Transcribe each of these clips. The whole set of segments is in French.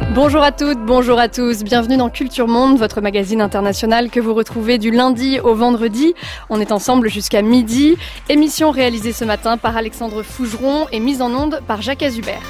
Bonjour à toutes, bonjour à tous, bienvenue dans Culture Monde, votre magazine international que vous retrouvez du lundi au vendredi. On est ensemble jusqu'à midi. Émission réalisée ce matin par Alexandre Fougeron et mise en onde par Jacques Azubert.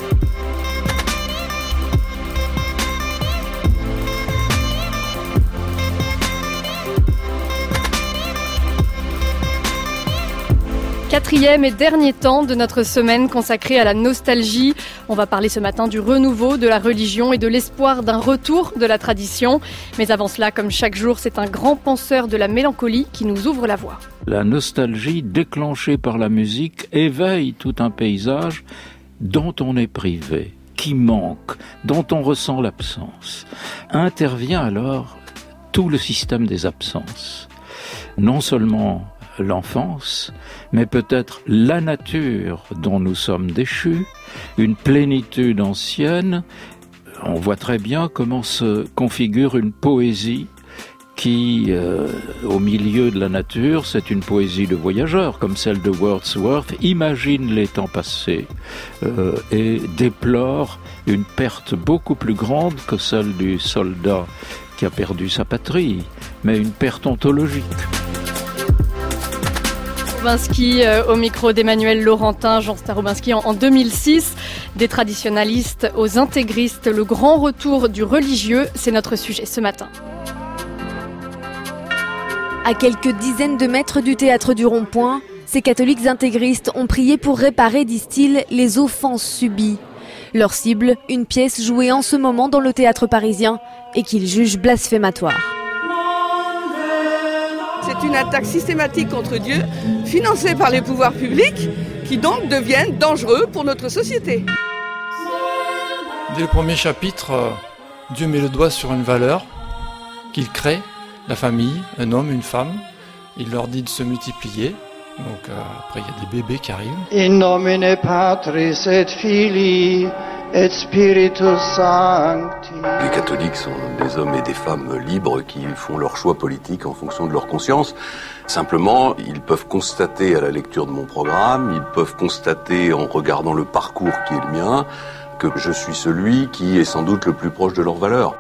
Quatrième et dernier temps de notre semaine consacrée à la nostalgie. On va parler ce matin du renouveau de la religion et de l'espoir d'un retour de la tradition. Mais avant cela, comme chaque jour, c'est un grand penseur de la mélancolie qui nous ouvre la voie. La nostalgie déclenchée par la musique éveille tout un paysage dont on est privé, qui manque, dont on ressent l'absence. Intervient alors tout le système des absences. Non seulement l'enfance, mais peut-être la nature dont nous sommes déchus, une plénitude ancienne. On voit très bien comment se configure une poésie qui, au milieu de la nature, c'est une poésie de voyageurs, comme celle de Wordsworth, imagine les temps passés et déplore une perte beaucoup plus grande que celle du soldat qui a perdu sa patrie, mais une perte ontologique. Rubinski au micro d'Emmanuel Laurentin, Jean Starobinski en 2006. Des traditionalistes aux intégristes, le grand retour du religieux, c'est notre sujet ce matin. À quelques dizaines de mètres du théâtre du Rond-Point, ces catholiques intégristes ont prié pour réparer, disent-ils, les offenses subies. Leur cible, une pièce jouée en ce moment dans le théâtre parisien et qu'ils jugent blasphématoire. C'est une attaque systématique contre Dieu, financée par les pouvoirs publics, qui donc deviennent dangereux pour notre société. Dès le premier chapitre, Dieu met le doigt sur une valeur qu'il crée, la famille, un homme, une femme. Il leur dit de se multiplier. Donc après, il y a des bébés qui arrivent. In nomine Patris et Filii et Spiritus Sancti. Les catholiques sont des hommes et des femmes libres qui font leur choix politique en fonction de leur conscience. Simplement, ils peuvent constater à la lecture de mon programme, ils peuvent constater en regardant le parcours qui est le mien, que je suis celui qui est sans doute le plus proche de leurs valeurs.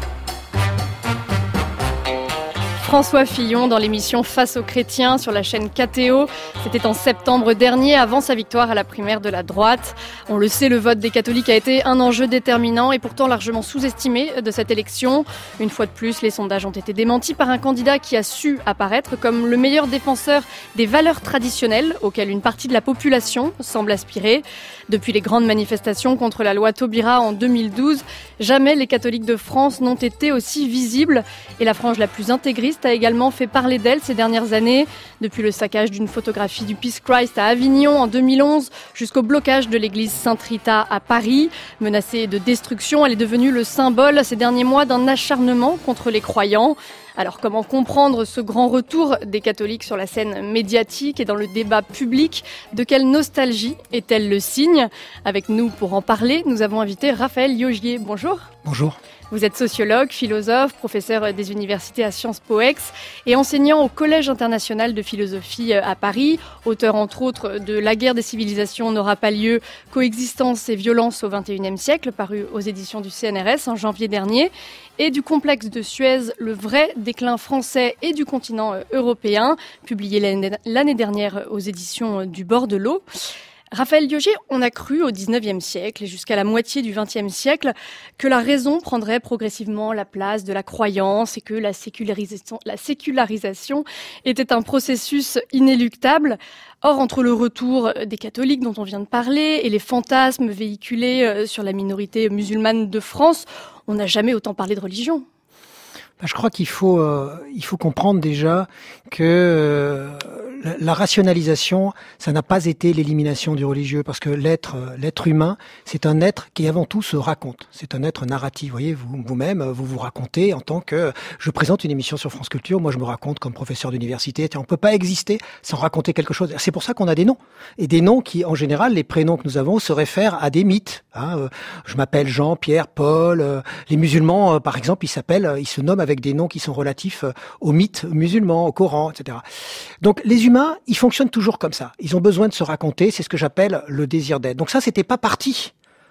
François Fillon dans l'émission Face aux chrétiens sur la chaîne KTO. C'était en septembre dernier, avant sa victoire à la primaire de la droite. On le sait, le vote des catholiques a été un enjeu déterminant et pourtant largement sous-estimé de cette élection. Une fois de plus, les sondages ont été démentis par un candidat qui a su apparaître comme le meilleur défenseur des valeurs traditionnelles auxquelles une partie de la population semble aspirer. Depuis les grandes manifestations contre la loi Taubira en 2012, jamais les catholiques de France n'ont été aussi visibles et la frange la plus intégriste a également fait parler d'elle ces dernières années, depuis le saccage d'une photographie du Peace Christ à Avignon en 2011 jusqu'au blocage de l'église Sainte-Rita à Paris. Menacée de destruction, elle est devenue le symbole ces derniers mois d'un acharnement contre les croyants. Alors comment comprendre ce grand retour des catholiques sur la scène médiatique et dans le débat public? De quelle nostalgie est-elle le signe? Avec nous pour en parler, nous avons invité Raphaël Yogier. Bonjour. Bonjour. Vous êtes sociologue, philosophe, professeur des universités à Sciences Po Aix et enseignant au Collège international de philosophie à Paris, auteur entre autres de La guerre des civilisations n'aura pas lieu, coexistence et violence au XXIe siècle, paru aux éditions du CNRS en janvier dernier, et du complexe de Suez, le vrai déclin français et du continent européen, publié l'année dernière aux éditions du Bord de l'eau. Raphaël Yogier, on a cru au XIXe siècle et jusqu'à la moitié du XXe siècle que la raison prendrait progressivement la place de la croyance et que la sécularisation était un processus inéluctable. Or, entre le retour des catholiques dont on vient de parler et les fantasmes véhiculés sur la minorité musulmane de France, on n'a jamais autant parlé de religion. Je crois qu'il faut comprendre déjà que la rationalisation, ça n'a pas été l'élimination du religieux, parce que l'être humain, c'est un être qui avant tout se raconte. C'est un être narratif. Vous voyez, vous-même, vous vous racontez en tant que... Je présente une émission sur France Culture, moi je me raconte comme professeur d'université. On peut pas exister sans raconter quelque chose. C'est pour ça qu'on a des noms. Et des noms qui, en général, les prénoms que nous avons se réfèrent à des mythes. Je m'appelle Jean, Pierre, Paul. Les musulmans, par exemple, ils se nomment avec des noms qui sont relatifs aux mythes musulmans, au Coran, etc. Donc les humains, ils fonctionnent toujours comme ça. Ils ont besoin de se raconter, c'est ce que j'appelle le désir d'être. Donc ça, c'était pas parti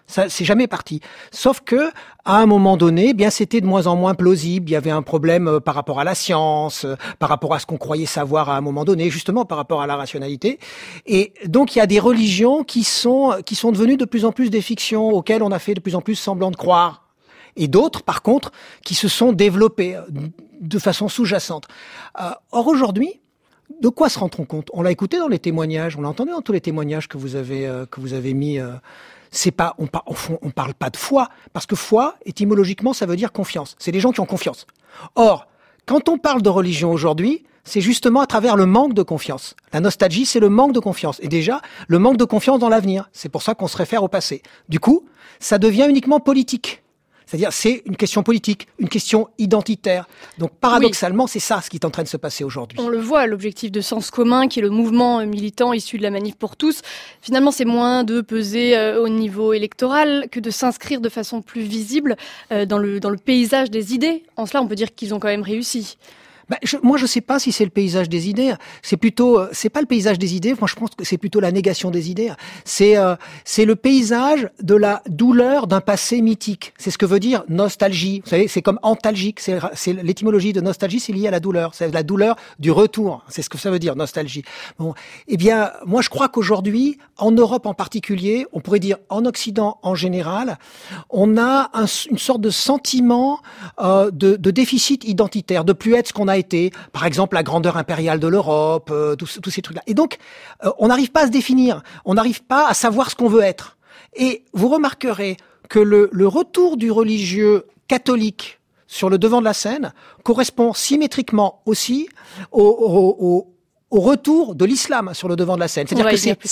Ça, c'est jamais parti. Sauf que, à un moment donné, bien, c'était de moins en moins plausible. Il y avait un problème par rapport à la science, par rapport à ce qu'on croyait savoir à un moment donné, justement par rapport à la rationalité. Et donc, il y a des religions qui sont devenues de plus en plus des fictions auxquelles on a fait de plus en plus semblant de croire. Et d'autres, par contre, qui se sont développées de façon sous-jacente. Or, aujourd'hui, de quoi se rend-on compte? On l'a écouté dans les témoignages, on l'a entendu dans tous les témoignages que vous avez mis. C'est pas, on parle pas de foi, parce que foi, étymologiquement, ça veut dire confiance. C'est des gens qui ont confiance. Or, quand on parle de religion aujourd'hui, c'est justement à travers le manque de confiance. La nostalgie, c'est le manque de confiance. Et déjà, le manque de confiance dans l'avenir. C'est pour ça qu'on se réfère au passé. Du coup, ça devient uniquement politique. C'est-à-dire, c'est une question politique, une question identitaire. Donc, paradoxalement, oui. C'est ça ce qui est en train de se passer aujourd'hui. On le voit, l'objectif de Sens commun, qui est le mouvement militant issu de la Manif pour tous, finalement, c'est moins de peser au niveau électoral que de s'inscrire de façon plus visible dans le paysage des idées. En cela, on peut dire qu'ils ont quand même réussi. Moi, je sais pas si c'est le paysage des idées. C'est pas le paysage des idées. Moi, je pense que c'est plutôt la négation des idées. C'est le paysage de la douleur d'un passé mythique. C'est ce que veut dire nostalgie. Vous savez, c'est comme antalgique. C'est l'étymologie de nostalgie, c'est lié à la douleur. C'est la douleur du retour. C'est ce que ça veut dire, nostalgie. Bon. Eh bien, moi, je crois qu'aujourd'hui, en Europe en particulier, on pourrait dire en Occident en général, on a une sorte de sentiment, de déficit identitaire, de plus être ce qu'on a été, par exemple la grandeur impériale de l'Europe, tous ces trucs-là. Et donc, on n'arrive pas à se définir, on n'arrive pas à savoir ce qu'on veut être. Et vous remarquerez que le retour du religieux catholique sur le devant de la scène correspond symétriquement aussi au retour de l'islam sur le devant de la scène. C'est-à-dire que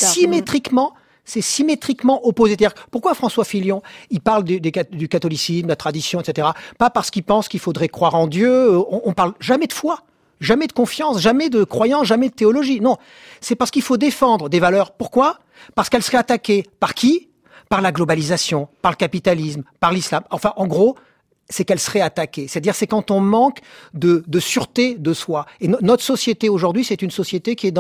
c'est symétriquement opposé. C'est-à-dire, pourquoi François Fillon, il parle du catholicisme, de la tradition, etc. Pas parce qu'il pense qu'il faudrait croire en Dieu. On parle jamais de foi, jamais de confiance, jamais de croyance, jamais de théologie. Non, c'est parce qu'il faut défendre des valeurs. Pourquoi? Parce qu'elles seraient attaquées par qui? Par la globalisation, par le capitalisme, par l'islam. Enfin, en gros, c'est qu'elle serait attaquée. C'est-à-dire, c'est quand on manque de sûreté de soi. Et notre société aujourd'hui, c'est une société qui est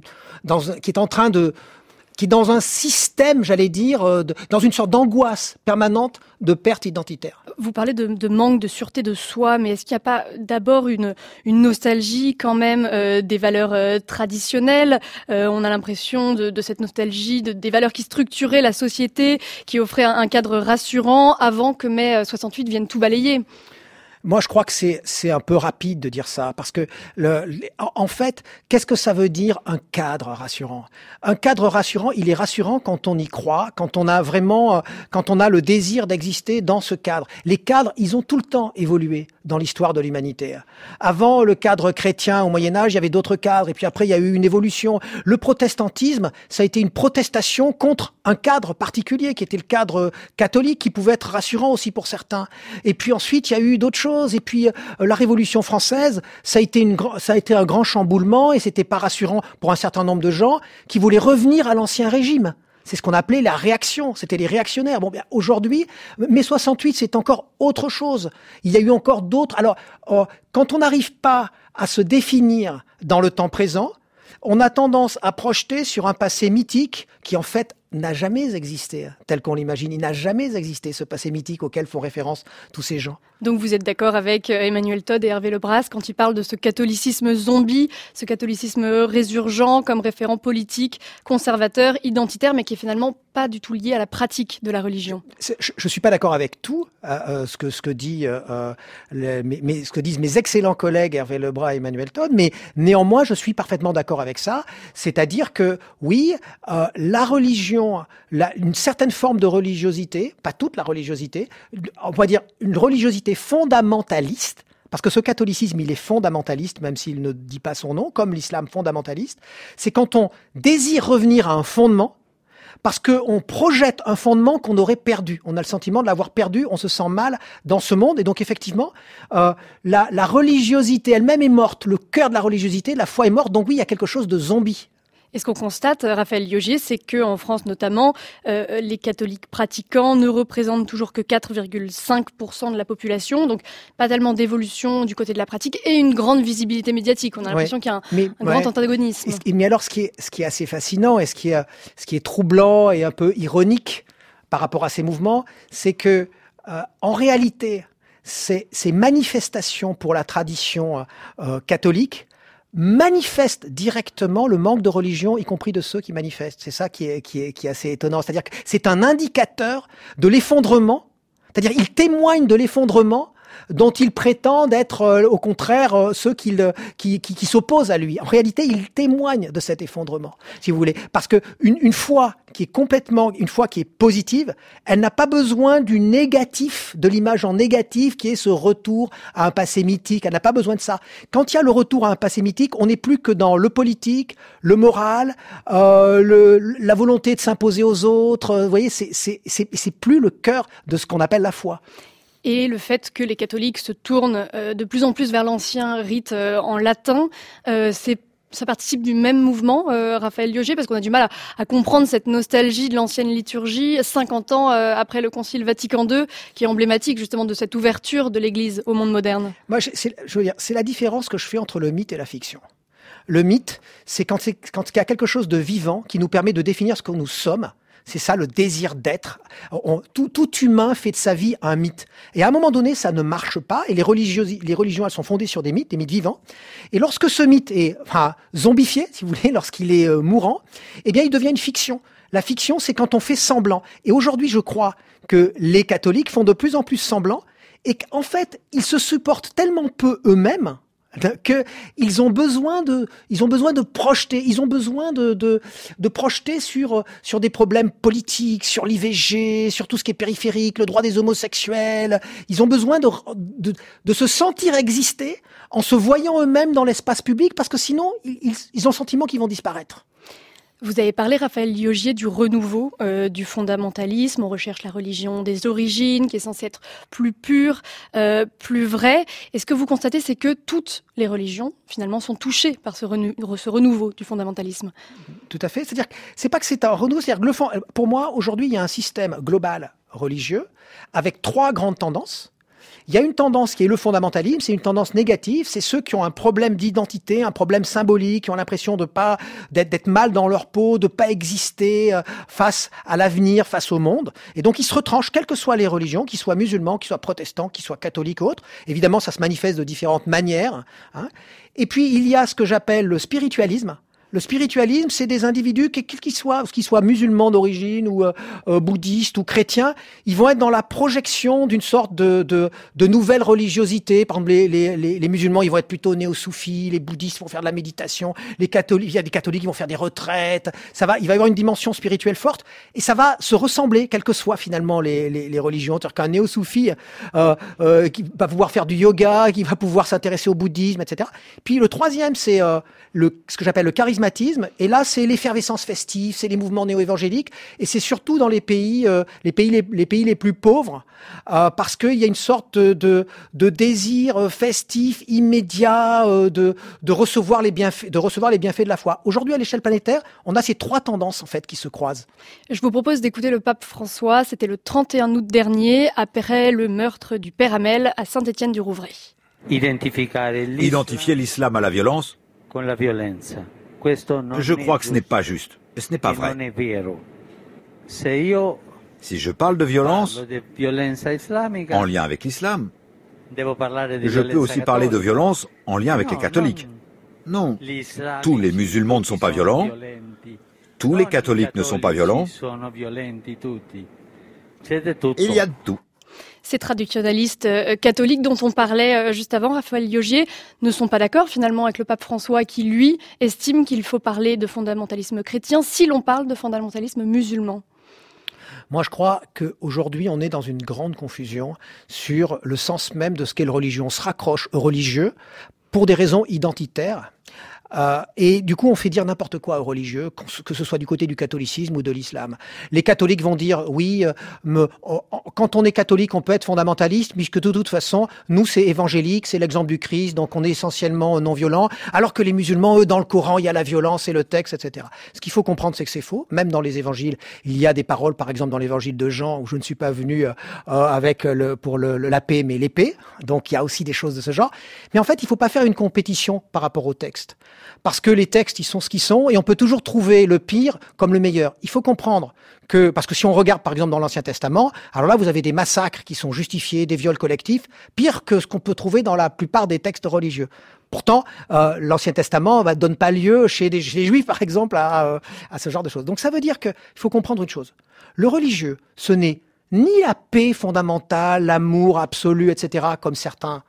qui est dans un système, j'allais dire, dans une sorte d'angoisse permanente de perte identitaire. Vous parlez de manque de sûreté de soi, mais est-ce qu'il n'y a pas d'abord une nostalgie quand même des valeurs traditionnelles? On a l'impression de cette nostalgie, des valeurs qui structuraient la société, qui offraient un cadre rassurant avant que mai 68 vienne tout balayer. Moi, je crois que c'est un peu rapide de dire ça, parce que en fait, qu'est-ce que ça veut dire un cadre rassurant? Un cadre rassurant, il est rassurant quand on y croit, quand on a le désir d'exister dans ce cadre. Les cadres, ils ont tout le temps évolué dans l'histoire de l'humanité. Avant le cadre chrétien au Moyen-Âge, il y avait d'autres cadres, et puis après il y a eu une évolution. Le protestantisme, ça a été une protestation contre un cadre particulier, qui était le cadre catholique, qui pouvait être rassurant aussi pour certains. Et puis ensuite, il y a eu d'autres choses. Et puis la Révolution française, ça a été un grand chamboulement, et c'était pas rassurant pour un certain nombre de gens qui voulaient revenir à l'ancien régime. C'est ce qu'on appelait la réaction. C'était les réactionnaires. Bon, bien, aujourd'hui, mai 68, c'est encore autre chose. Il y a eu encore d'autres. Alors, quand on n'arrive pas à se définir dans le temps présent, on a tendance à projeter sur un passé mythique qui, en fait, n'a jamais existé tel qu'on l'imagine. Il n'a jamais existé, ce passé mythique auquel font référence tous ces gens. Donc vous êtes d'accord avec Emmanuel Todd et Hervé Lebras quand ils parlent de ce catholicisme zombie, ce catholicisme résurgent comme référent politique, conservateur, identitaire, mais qui est finalement pas du tout lié à la pratique de la religion. Je suis pas d'accord avec tout ce que disent mes excellents collègues Hervé Lebras et Emmanuel Todd, mais néanmoins je suis parfaitement d'accord avec ça. C'est-à-dire que oui, la religion, une certaine forme de religiosité, pas toute la religiosité, on va dire une religiosité fondamentaliste, parce que ce catholicisme, il est fondamentaliste, même s'il ne dit pas son nom, comme l'islam fondamentaliste, c'est quand on désire revenir à un fondement, parce qu'on projette un fondement qu'on aurait perdu. On a le sentiment de l'avoir perdu, on se sent mal dans ce monde, et donc effectivement, la religiosité elle-même est morte, le cœur de la religiosité, la foi est morte, donc oui, il y a quelque chose de zombie. Et ce qu'on constate, Raphaël Liogier, c'est qu'en France notamment, les catholiques pratiquants ne représentent toujours que 4,5% de la population, donc pas tellement d'évolution du côté de la pratique et une grande visibilité médiatique. On a l'impression qu'il y a un grand antagonisme. Mais alors, ce qui est assez fascinant et ce qui est troublant et un peu ironique, par rapport à ces mouvements, c'est que en réalité, ces manifestations pour la tradition catholique manifestent directement le manque de religion, y compris de ceux qui manifestent. C'est ça qui est assez étonnant. C'est-à-dire que c'est un indicateur de l'effondrement. C'est-à-dire, il témoigne de l'effondrement dont ils prétendent être, au contraire, ceux qui s'opposent à lui. En réalité, ils témoignent de cet effondrement, si vous voulez. Parce que une foi qui est positive, elle n'a pas besoin du négatif, de l'image en négatif, qui est ce retour à un passé mythique. Elle n'a pas besoin de ça. Quand il y a le retour à un passé mythique, on n'est plus que dans le politique, le moral, la volonté de s'imposer aux autres. Vous voyez, c'est plus le cœur de ce qu'on appelle la foi. Et le fait que les catholiques se tournent de plus en plus vers l'ancien rite en latin, ça participe du même mouvement, Raphaël Liogier, parce qu'on a du mal à comprendre cette nostalgie de l'ancienne liturgie, 50 ans après le Concile Vatican II, qui est emblématique justement de cette ouverture de l'Église au monde moderne. Moi, c'est la différence que je fais entre le mythe et la fiction. Le mythe, c'est quand il y a quelque chose de vivant qui nous permet de définir ce que nous sommes. C'est ça, le désir d'être. Tout humain fait de sa vie un mythe. Et à un moment donné, ça ne marche pas. Et les religions, elles sont fondées sur des mythes vivants. Et lorsque ce mythe est zombifié, si vous voulez, lorsqu'il est mourant, eh bien, il devient une fiction. La fiction, c'est quand on fait semblant. Et aujourd'hui, je crois que les catholiques font de plus en plus semblant et qu'en fait, ils se supportent tellement peu eux-mêmes qu'ils ont besoin de projeter, ils ont besoin de projeter sur des problèmes politiques, sur l'IVG, sur tout ce qui est périphérique, le droit des homosexuels. Ils ont besoin de se sentir exister en se voyant eux-mêmes dans l'espace public, parce que sinon, ils ont le sentiment qu'ils vont disparaître. Vous avez parlé, Raphaël Liogier, du renouveau, du fondamentalisme. On recherche la religion des origines, qui est censée être plus pure, plus vraie. Et ce que vous constatez, c'est que toutes les religions, finalement, sont touchées par ce renouveau du fondamentalisme. Tout à fait. C'est-à-dire que c'est pas que c'est un renouveau, c'est-à-dire que pour moi, aujourd'hui, il y a un système global religieux avec 3 grandes tendances. Il y a une tendance qui est le fondamentalisme, c'est une tendance négative, c'est ceux qui ont un problème d'identité, un problème symbolique, qui ont l'impression d'être mal dans leur peau, de pas exister face à l'avenir, face au monde. Et donc ils se retranchent, quelles que soient les religions, qu'ils soient musulmans, qu'ils soient protestants, qu'ils soient catholiques ou autres. Évidemment, ça se manifeste de différentes manières. Et puis il y a ce que j'appelle le spiritualisme. Le spiritualisme, c'est des individus, qu'ils soient musulmans d'origine ou bouddhistes ou chrétiens, ils vont être dans la projection d'une sorte de nouvelle religiosité. Par exemple, les musulmans, ils vont être plutôt néo-soufis, les bouddhistes vont faire de la méditation, il y a des catholiques qui vont faire des retraites. Il va y avoir une dimension spirituelle forte et ça va se ressembler, quelles que soient finalement les religions. C'est-à-dire qu'un néo-soufi qui va pouvoir faire du yoga, qui va pouvoir s'intéresser au bouddhisme, etc. Puis le troisième, c'est ce que j'appelle le charismatisme. Et là, c'est l'effervescence festive, c'est les mouvements néo-évangéliques, et c'est surtout dans les pays les plus pauvres, parce qu'il y a une sorte de désir festif immédiat de recevoir les bienfaits de la foi. Aujourd'hui, à l'échelle planétaire, on a ces 3 tendances en fait qui se croisent. Je vous propose d'écouter le pape François. C'était le 31 août dernier, après le meurtre du père Hamel à Saint-Étienne-du-Rouvray. Identifier l'islam à la violence. Je crois que ce n'est pas juste, ce n'est pas vrai. Si je parle de violence en lien avec l'islam, je peux aussi parler de violence en lien avec les catholiques. Non, tous les musulmans ne sont pas violents, tous les catholiques ne sont pas violents, il y a de tout. Ces traditionalistes catholiques dont on parlait juste avant, Raphaël Liogier, ne sont pas d'accord finalement avec le pape François qui, lui, estime qu'il faut parler de fondamentalisme chrétien si l'on parle de fondamentalisme musulman. Moi, je crois qu'aujourd'hui, on est dans une grande confusion sur le sens même de ce qu'est la religion. On se raccroche aux religieux pour des raisons identitaires. Et du coup, on fait dire n'importe quoi aux religieux, que ce soit du côté du catholicisme ou de l'islam. Les catholiques vont dire, oui, quand on est catholique, on peut être fondamentaliste, puisque de toute façon, nous, c'est évangélique, c'est l'exemple du Christ, donc on est essentiellement non-violent, alors que les musulmans, eux, dans le Coran, il y a la violence et le texte, etc. Ce qu'il faut comprendre, c'est que c'est faux. Même dans les évangiles, il y a des paroles, par exemple, dans l'évangile de Jean, où je ne suis pas venu pour la paix, mais l'épée. Donc, il y a aussi des choses de ce genre. Mais en fait, il ne faut pas faire une compétition par rapport au texte. parce que les textes, ils sont ce qu'ils sont, et on peut toujours trouver le pire comme le meilleur. Il faut comprendre que, parce que si on regarde par exemple dans l'Ancien Testament, alors là vous avez des massacres qui sont justifiés, des viols collectifs, pire que ce qu'on peut trouver dans la plupart des textes religieux. Pourtant, l'Ancien Testament ne donne pas lieu chez les Juifs, par exemple, à ce genre de choses. Donc ça veut dire qu'il faut comprendre une chose. Le religieux, ce n'est ni la paix fondamentale, l'amour absolu, etc., comme certains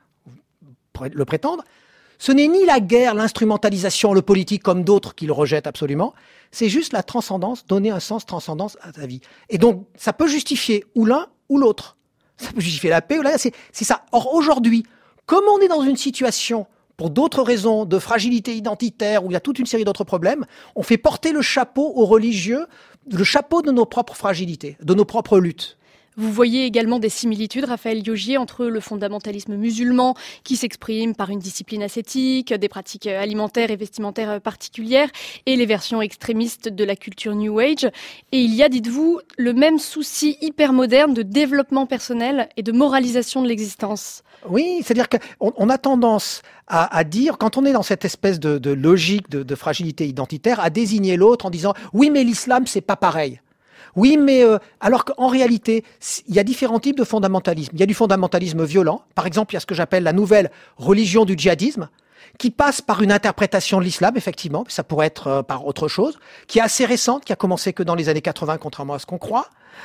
le prétendent. Ce n'est ni la guerre, l'instrumentalisation, le politique, comme d'autres qui le rejettent absolument. C'est juste la transcendance, donner un sens transcendance à ta vie. Et donc, ça peut justifier ou l'un ou l'autre. Ça peut justifier la paix ou la guerre, c'est ça. Or, aujourd'hui, comme on est dans une situation pour d'autres raisons de fragilité identitaire, où il y a toute une série d'autres problèmes, on fait porter le chapeau aux religieux, le chapeau de nos propres fragilités, de nos propres luttes. Vous voyez également des similitudes, Raphaël Yogier, entre le fondamentalisme musulman qui s'exprime par une discipline ascétique, des pratiques alimentaires et vestimentaires particulières, et les versions extrémistes de la culture New Age. Et il y a, dites-vous, le même souci hyper moderne de développement personnel et de moralisation de l'existence. Oui, c'est-à-dire qu'on a tendance à dire, quand on est dans cette espèce de logique de fragilité identitaire, à désigner l'autre en disant « oui, mais l'islam, c'est pas pareil ». Oui, mais alors qu'en réalité, il y a différents types de fondamentalisme. Il y a du fondamentalisme violent. Par exemple, il y a ce que j'appelle la nouvelle religion du djihadisme, qui passe par une interprétation de l'islam, effectivement, ça pourrait être par autre chose, qui est assez récente, qui a commencé que dans les années 80, contrairement à ce qu'on croit,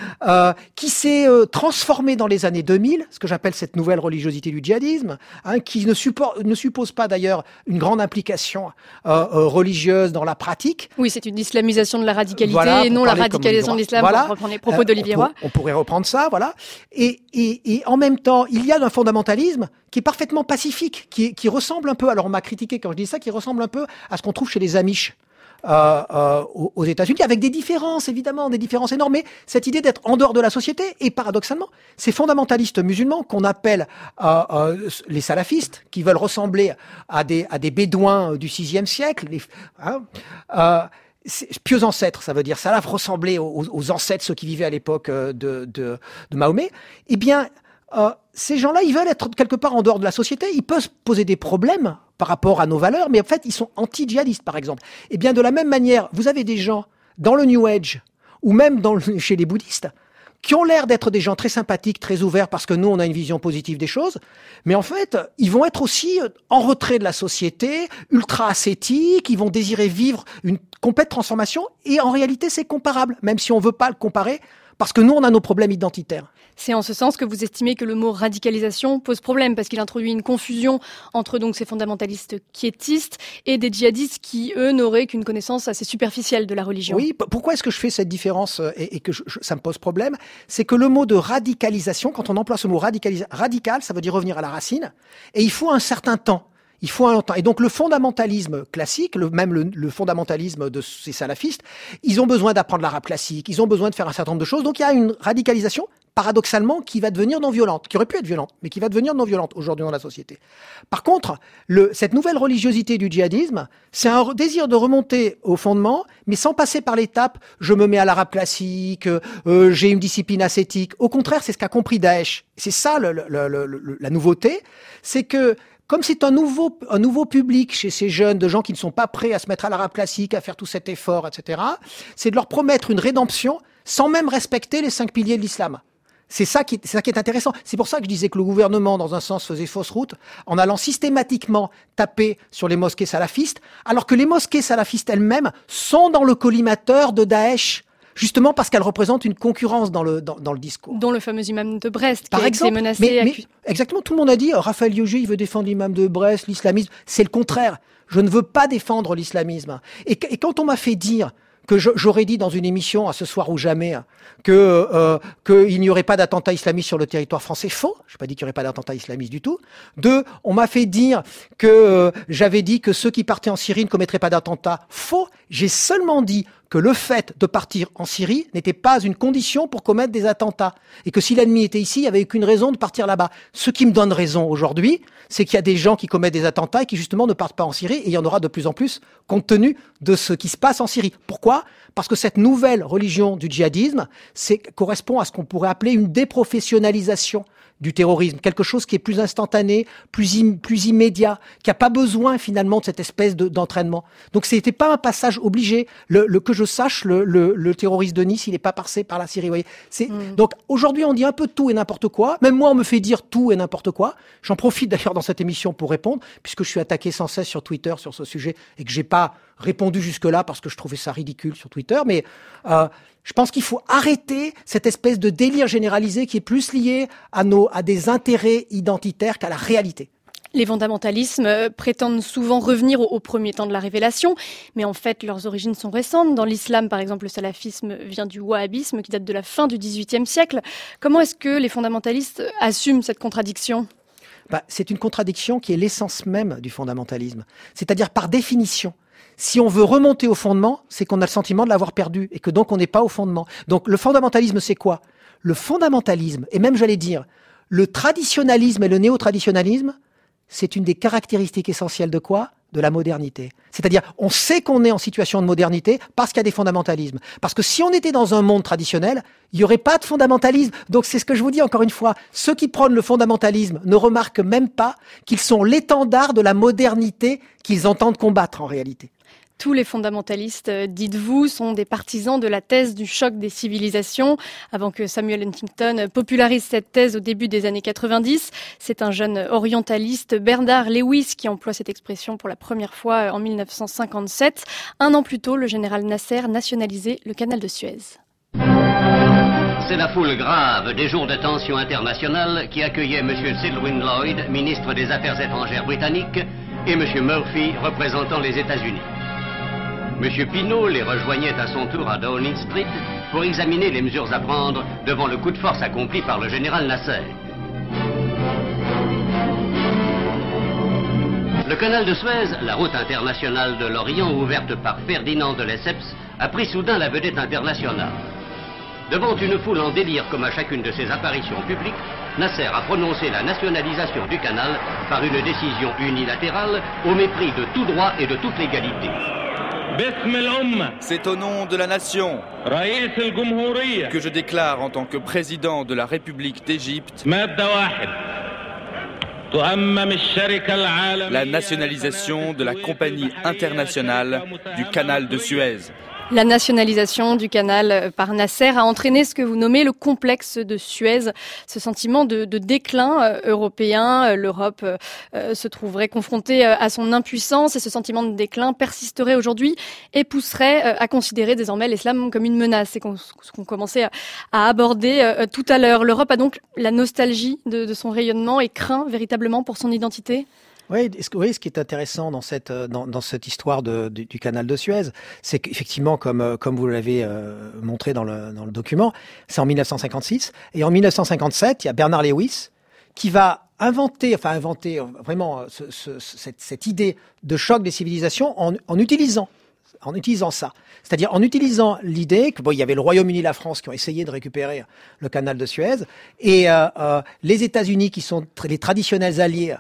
qui s'est transformée dans les années 2000, ce que j'appelle cette nouvelle religiosité du djihadisme, qui ne suppose pas d'ailleurs une grande implication religieuse dans la pratique. Oui, c'est une islamisation de la radicalité et non la radicalisation de l'islam, pour reprendre les propos d'Olivier Roy. On pourrait reprendre ça, voilà. Et en même temps, il y a un fondamentalisme qui est parfaitement pacifique, qui ressemble un peu, alors on m'a critiqué quand je dis ça, qui ressemble un peu à ce qu'on trouve chez les Amish. Aux États-Unis, avec des différences, évidemment, des différences énormes, mais cette idée d'être en dehors de la société, et paradoxalement, ces fondamentalistes musulmans qu'on appelle les salafistes, qui veulent ressembler à des bédouins du VIe siècle, pieux ancêtres, ça veut dire salaf, ressembler aux ancêtres, ceux qui vivaient à l'époque de Mahomet, eh bien, ces gens-là, ils veulent être quelque part en dehors de la société, ils peuvent poser des problèmes par rapport à nos valeurs, mais en fait, ils sont anti-djihadistes, par exemple. Et bien, de la même manière, vous avez des gens dans le New Age, ou même chez les bouddhistes, qui ont l'air d'être des gens très sympathiques, très ouverts, parce que nous, on a une vision positive des choses, mais en fait, ils vont être aussi en retrait de la société, ultra ascétiques, ils vont désirer vivre une complète transformation, et en réalité, c'est comparable, même si on veut pas le comparer, parce que nous, on a nos problèmes identitaires. C'est en ce sens que vous estimez que le mot radicalisation pose problème, parce qu'il introduit une confusion entre donc ces fondamentalistes quiétistes et des djihadistes qui, eux, n'auraient qu'une connaissance assez superficielle de la religion. Oui, pourquoi est-ce que je fais cette différence et que ça me pose problème? C'est que le mot de radicalisation, quand on emploie ce mot radical, ça veut dire revenir à la racine, et il faut un certain temps. Il faut un temps. Et donc le fondamentalisme classique, même le fondamentalisme de ces salafistes, ils ont besoin d'apprendre l'arabe classique, ils ont besoin de faire un certain nombre de choses. Donc il y a une radicalisation, paradoxalement, qui va devenir non violente, qui aurait pu être violente, mais qui va devenir non violente aujourd'hui dans la société. Par contre, cette nouvelle religiosité du djihadisme, c'est un désir de remonter au fondement, mais sans passer par l'étape « je me mets à l'arabe classique, j'ai une discipline ascétique ». Au contraire, c'est ce qu'a compris Daesh. C'est ça la nouveauté, c'est que comme c'est un nouveau public chez ces jeunes, de gens qui ne sont pas prêts à se mettre à l'arabe classique, à faire tout cet effort, etc., c'est de leur promettre une rédemption sans même respecter les 5 piliers de l'islam. C'est ça qui est intéressant. C'est pour ça que je disais que le gouvernement, dans un sens, faisait fausse route en allant systématiquement taper sur les mosquées salafistes, alors que les mosquées salafistes elles-mêmes sont dans le collimateur de Daesh. Justement parce qu'elle représente une concurrence dans le discours. Dont le fameux imam de Brest, qui a été menacé. Mais exactement, tout le monde a dit Raphaël Yogier, il veut défendre l'imam de Brest, l'islamisme. C'est le contraire. Je ne veux pas défendre l'islamisme. Et quand on m'a fait dire que j'aurais dit dans une émission à Ce soir ou jamais qu'il n'y aurait pas d'attentat islamiste sur le territoire français, faux. Je n'ai pas dit qu'il n'y aurait pas d'attentat islamiste du tout. 2, on m'a fait dire que j'avais dit que ceux qui partaient en Syrie ne commettraient pas d'attentat, faux. J'ai seulement dit que le fait de partir en Syrie n'était pas une condition pour commettre des attentats. Et que si l'ennemi était ici, il n'y avait aucune raison de partir là-bas. Ce qui me donne raison aujourd'hui, c'est qu'il y a des gens qui commettent des attentats et qui justement ne partent pas en Syrie. Et il y en aura de plus en plus compte tenu de ce qui se passe en Syrie. Pourquoi ? Parce que cette nouvelle religion du djihadisme correspond à ce qu'on pourrait appeler une déprofessionnalisation du terrorisme, quelque chose qui est plus instantané, plus immédiat, qui a pas besoin finalement de cette espèce d'entraînement. Donc c'était pas un passage obligé. Que je sache, le terroriste de Nice, il est pas passé par la Syrie. Vous voyez. Donc aujourd'hui, on dit un peu tout et n'importe quoi. Même moi, on me fait dire tout et n'importe quoi. J'en profite d'ailleurs dans cette émission pour répondre, puisque je suis attaqué sans cesse sur Twitter sur ce sujet et que j'ai pas répondu jusque-là parce que je trouvais ça ridicule sur Twitter. Mais je pense qu'il faut arrêter cette espèce de délire généralisé qui est plus lié à des intérêts identitaires qu'à la réalité. Les fondamentalismes prétendent souvent revenir au premier temps de la révélation, mais en fait, leurs origines sont récentes. Dans l'islam, par exemple, le salafisme vient du wahhabisme qui date de la fin du XVIIIe siècle. Comment est-ce que les fondamentalistes assument cette contradiction ? C'est une contradiction qui est l'essence même du fondamentalisme. C'est-à-dire, par définition, si on veut remonter au fondement, c'est qu'on a le sentiment de l'avoir perdu et que donc on n'est pas au fondement. Donc le fondamentalisme, c'est quoi ? Le fondamentalisme, et même j'allais dire, le traditionnalisme et le néo-traditionnalisme, c'est une des caractéristiques essentielles de quoi ? De la modernité. C'est-à-dire, on sait qu'on est en situation de modernité parce qu'il y a des fondamentalismes. Parce que si on était dans un monde traditionnel, il n'y aurait pas de fondamentalisme. Donc c'est ce que je vous dis encore une fois. Ceux qui prônent le fondamentalisme ne remarquent même pas qu'ils sont l'étendard de la modernité qu'ils entendent combattre en réalité. Tous les fondamentalistes, dites-vous, sont des partisans de la thèse du choc des civilisations. Avant que Samuel Huntington popularise cette thèse au début des années 90, c'est un jeune orientaliste, Bernard Lewis, qui emploie cette expression pour la première fois en 1957. Un an plus tôt, le général Nasser nationalisait le canal de Suez. C'est la foule grave des jours de tension internationale qui accueillait M. Selwyn Lloyd, ministre des Affaires étrangères britannique, et M. Murphy, représentant les États-Unis. M. Pinault les rejoignait à son tour à Downing Street pour examiner les mesures à prendre devant le coup de force accompli par le général Nasser. Le canal de Suez, la route internationale de l'Orient ouverte par Ferdinand de Lesseps, a pris soudain la vedette internationale. Devant une foule en délire comme à chacune de ses apparitions publiques, Nasser a prononcé la nationalisation du canal par une décision unilatérale au mépris de tout droit et de toute légalité. C'est au nom de la nation que je déclare en tant que président de la République d'Égypte la nationalisation de la compagnie internationale du canal de Suez. La nationalisation du canal par Nasser a entraîné ce que vous nommez le complexe de Suez, ce sentiment de déclin européen. L'Europe se trouverait confrontée à son impuissance et ce sentiment de déclin persisterait aujourd'hui et pousserait à considérer désormais l'islam comme une menace. C'est ce qu'on commençait à aborder tout à l'heure. L'Europe a donc la nostalgie de son rayonnement et craint véritablement pour son identité. Oui, ce qui est intéressant dans cette histoire du canal de Suez, c'est qu'effectivement, comme vous l'avez montré dans le document, c'est en 1956. Et en 1957, il y a Bernard Lewis qui va inventer vraiment cette idée de choc des civilisations en utilisant ça. C'est-à-dire en utilisant l'idée que il y avait le Royaume-Uni et la France qui ont essayé de récupérer le canal de Suez et les États-Unis qui sont les traditionnels alliés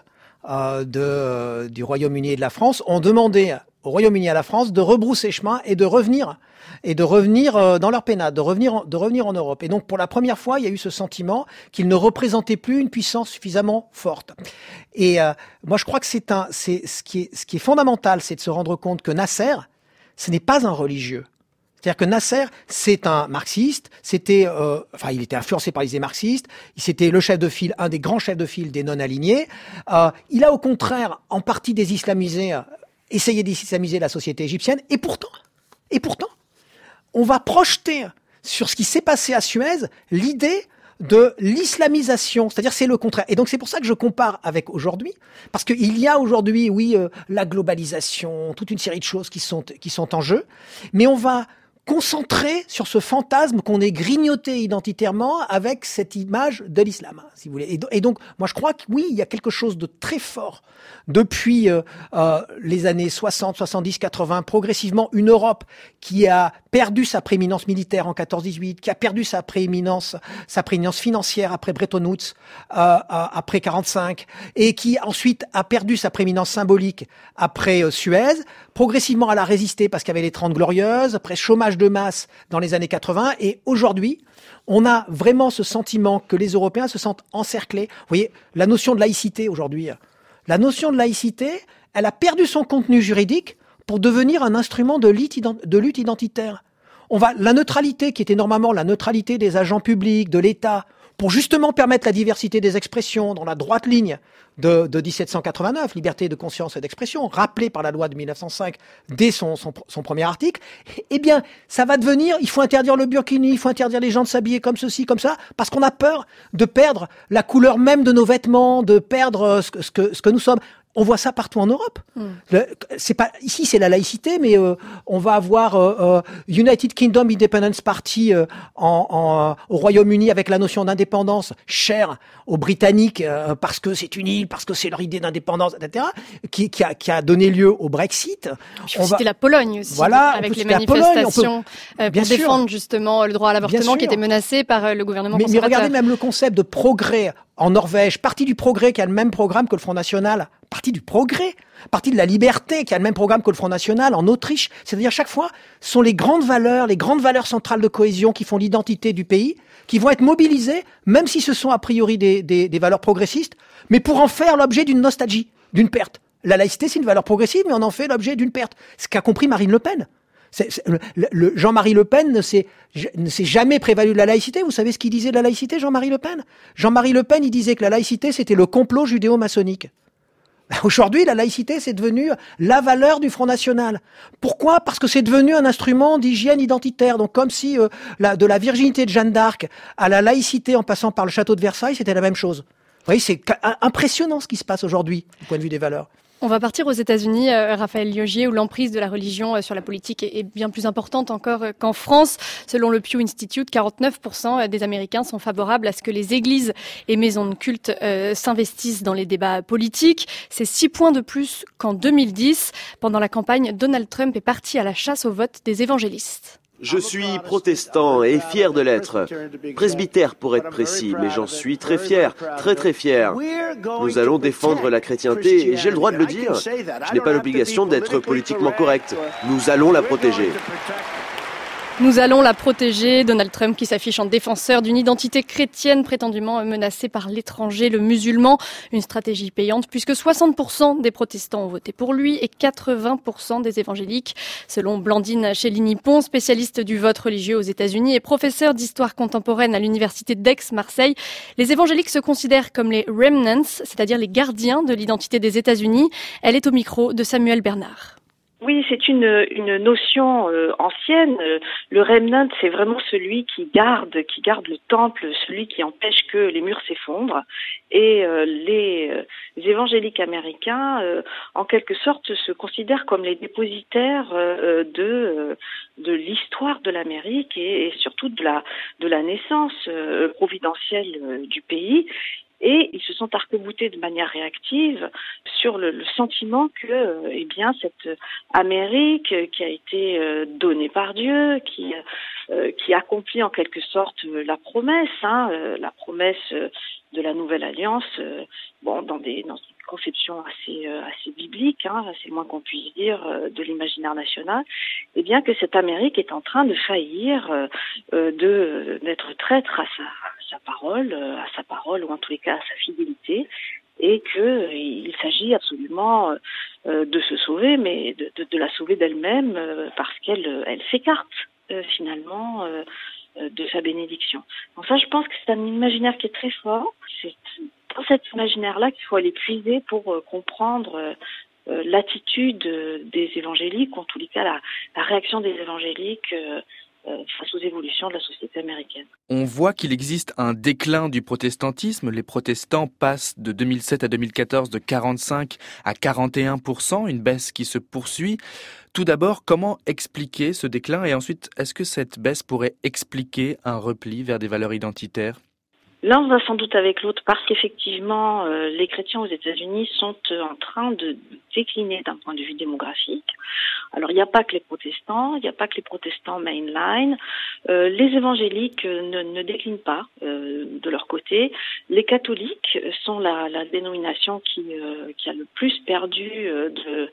du Royaume-Uni et de la France ont demandé au Royaume-Uni et à la France de rebrousser chemin et de revenir dans leur pénade, de revenir en Europe. Et donc pour la première fois, il y a eu ce sentiment qu'ils ne représentaient plus une puissance suffisamment forte. Et moi je crois que ce qui est fondamental, c'est de se rendre compte que Nasser, ce n'est pas un religieux. C'est-à-dire que Nasser, c'est un marxiste, il était influencé par les idées marxistes, c'était le chef de file, un des grands chefs de file des non-alignés. Il a au contraire, en partie essayé d'islamiser la société égyptienne, et pourtant, on va projeter sur ce qui s'est passé à Suez l'idée de l'islamisation, c'est-à-dire c'est le contraire. Et donc c'est pour ça que je compare avec aujourd'hui, parce qu'il y a aujourd'hui, la globalisation, toute une série de choses qui sont en jeu, mais on va concentrer sur ce fantasme qu'on est grignoté identitairement avec cette image de l'islam, si vous voulez. Et donc, moi, je crois que oui, il y a quelque chose de très fort depuis les années 60, 70, 80, progressivement, une Europe qui a perdu sa prééminence militaire en 14-18, qui a perdu sa prééminence financière après Bretton Woods, après 45, et qui ensuite a perdu sa prééminence symbolique après Suez. Progressivement, elle a résisté parce qu'il y avait les 30 Glorieuses, après chômage chômage de masse dans les années 80. Et aujourd'hui, on a vraiment ce sentiment que les Européens se sentent encerclés. Vous voyez, la notion de laïcité aujourd'hui, elle a perdu son contenu juridique pour devenir un instrument de lutte identitaire. La neutralité, qui était normalement la neutralité des agents publics, de l'État, pour justement permettre la diversité des expressions dans la droite ligne de 1789, liberté de conscience et d'expression, rappelée par la loi de 1905 dès son premier article, eh bien, ça va devenir, il faut interdire le burkini, il faut interdire les gens de s'habiller comme ceci, comme ça, parce qu'on a peur de perdre la couleur même de nos vêtements, de perdre ce que nous sommes. On voit ça partout en Europe. Ici, c'est la laïcité, mais on va avoir United Kingdom Independence Party au Royaume-Uni avec la notion d'indépendance chère aux Britanniques parce que c'est une île, parce que c'est leur idée d'indépendance, etc. Qui a donné lieu au Brexit. C'était la Pologne aussi, avec les manifestations pour défendre justement le droit à l'avortement qui était menacé par le gouvernement conservateur. Mais regardez même le concept de progrès. En Norvège, Parti du Progrès qui a le même programme que le Front National, Parti du Progrès, Parti de la Liberté qui a le même programme que le Front National en Autriche. C'est-à-dire chaque fois, ce sont les grandes valeurs centrales de cohésion qui font l'identité du pays, qui vont être mobilisées, même si ce sont a priori des valeurs progressistes, mais pour en faire l'objet d'une nostalgie, d'une perte. La laïcité, c'est une valeur progressive, mais on en fait l'objet d'une perte. Ce qu'a compris Marine Le Pen. Jean-Marie Le Pen ne s'est jamais prévalu de la laïcité. Vous savez ce qu'il disait de la laïcité, Jean-Marie Le Pen ? Jean-Marie Le Pen, il disait que la laïcité, c'était le complot judéo-maçonnique. Aujourd'hui, la laïcité, c'est devenu la valeur du Front National. Pourquoi ? Parce que c'est devenu un instrument d'hygiène identitaire. Donc, comme si de la virginité de Jeanne d'Arc à la laïcité en passant par le château de Versailles, c'était la même chose. Vous voyez, c'est impressionnant ce qui se passe aujourd'hui, du point de vue des valeurs. On va partir aux États-Unis, Raphaël Liogier, où l'emprise de la religion sur la politique est bien plus importante encore qu'en France. Selon le Pew Institute, 49% des Américains sont favorables à ce que les églises et maisons de culte s'investissent dans les débats politiques. C'est 6 points de plus qu'en 2010. Pendant la campagne, Donald Trump est parti à la chasse au vote des évangélistes. Je suis protestant et fier de l'être. Presbytère pour être précis, mais j'en suis très fier, très très fier. Nous allons défendre la chrétienté et j'ai le droit de le dire. Je n'ai pas l'obligation d'être politiquement correct. Nous allons la protéger. Nous allons la protéger. Donald Trump qui s'affiche en défenseur d'une identité chrétienne prétendument menacée par l'étranger, le musulman. Une stratégie payante puisque 60% des protestants ont voté pour lui et 80% des évangéliques. Selon Blandine Chéligny-Pont, spécialiste du vote religieux aux États-Unis et professeure d'histoire contemporaine à l'université d'Aix-Marseille, les évangéliques se considèrent comme les remnants, c'est-à-dire les gardiens de l'identité des États-Unis. Elle est au micro de Samuel Bernard. Oui, c'est une notion ancienne. Le remnant, c'est vraiment celui qui garde le temple, celui qui empêche que les murs s'effondrent. Et les évangéliques américains, en quelque sorte, se considèrent comme les dépositaires de l'histoire de l'Amérique et surtout de la naissance providentielle du pays. Et ils se sont arc-boutés de manière réactive sur le sentiment que, cette Amérique qui a été donnée par Dieu, qui accomplit en quelque sorte la promesse de la nouvelle alliance, dans une conception assez biblique, c'est le moins qu'on puisse dire de l'imaginaire national, et bien que cette Amérique est en train de faillir, d'être traître à sa parole ou en tous les cas à sa fidélité, et que il s'agit absolument de se sauver, mais de la sauver d'elle-même parce qu'elle s'écarte finalement de sa bénédiction. Donc ça, je pense que c'est un imaginaire qui est très fort. C'est dans cet imaginaire-là qu'il faut aller puiser pour comprendre l'attitude des évangéliques, ou en tous les cas la réaction des évangéliques face aux évolutions de la société américaine. On voit qu'il existe un déclin du protestantisme. Les protestants passent de 2007 à 2014 de 45 à 41%, une baisse qui se poursuit. Tout d'abord, comment expliquer ce déclin? Et ensuite, est-ce que cette baisse pourrait expliquer un repli vers des valeurs identitaires? L'un va sans doute avec l'autre parce qu'effectivement, les chrétiens aux États-Unis sont en train de décliner d'un point de vue démographique. Alors, il n'y a pas que les protestants mainline. Les évangéliques ne déclinent pas de leur côté. Les catholiques sont la dénomination qui a le plus perdu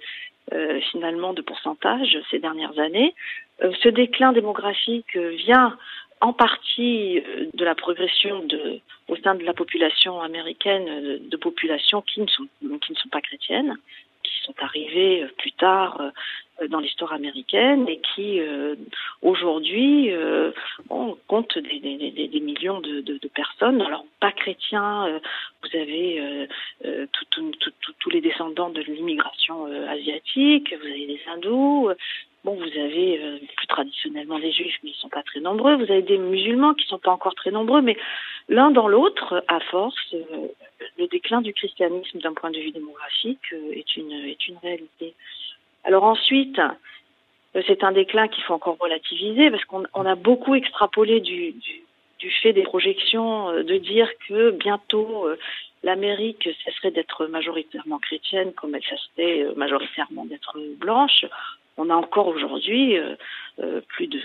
finalement de pourcentage ces dernières années. Ce déclin démographique vient en partie de la progression au sein de la population américaine de populations qui ne sont pas chrétiennes, qui sont arrivées plus tard dans l'histoire américaine et qui aujourd'hui comptent des millions de personnes. Alors pas chrétiens, vous avez tous les descendants de l'immigration asiatique, vous avez des hindous. Bon, vous avez plus traditionnellement des juifs, mais ils sont pas très nombreux. Vous avez des musulmans qui sont pas encore très nombreux, mais l'un dans l'autre, à force, le déclin du christianisme d'un point de vue démographique est une réalité. Alors ensuite, c'est un déclin qu'il faut encore relativiser parce qu'on a beaucoup extrapolé du fait des projections de dire que bientôt l'Amérique cesserait d'être majoritairement chrétienne comme elle cesserait majoritairement d'être blanche. On a encore aujourd'hui plus de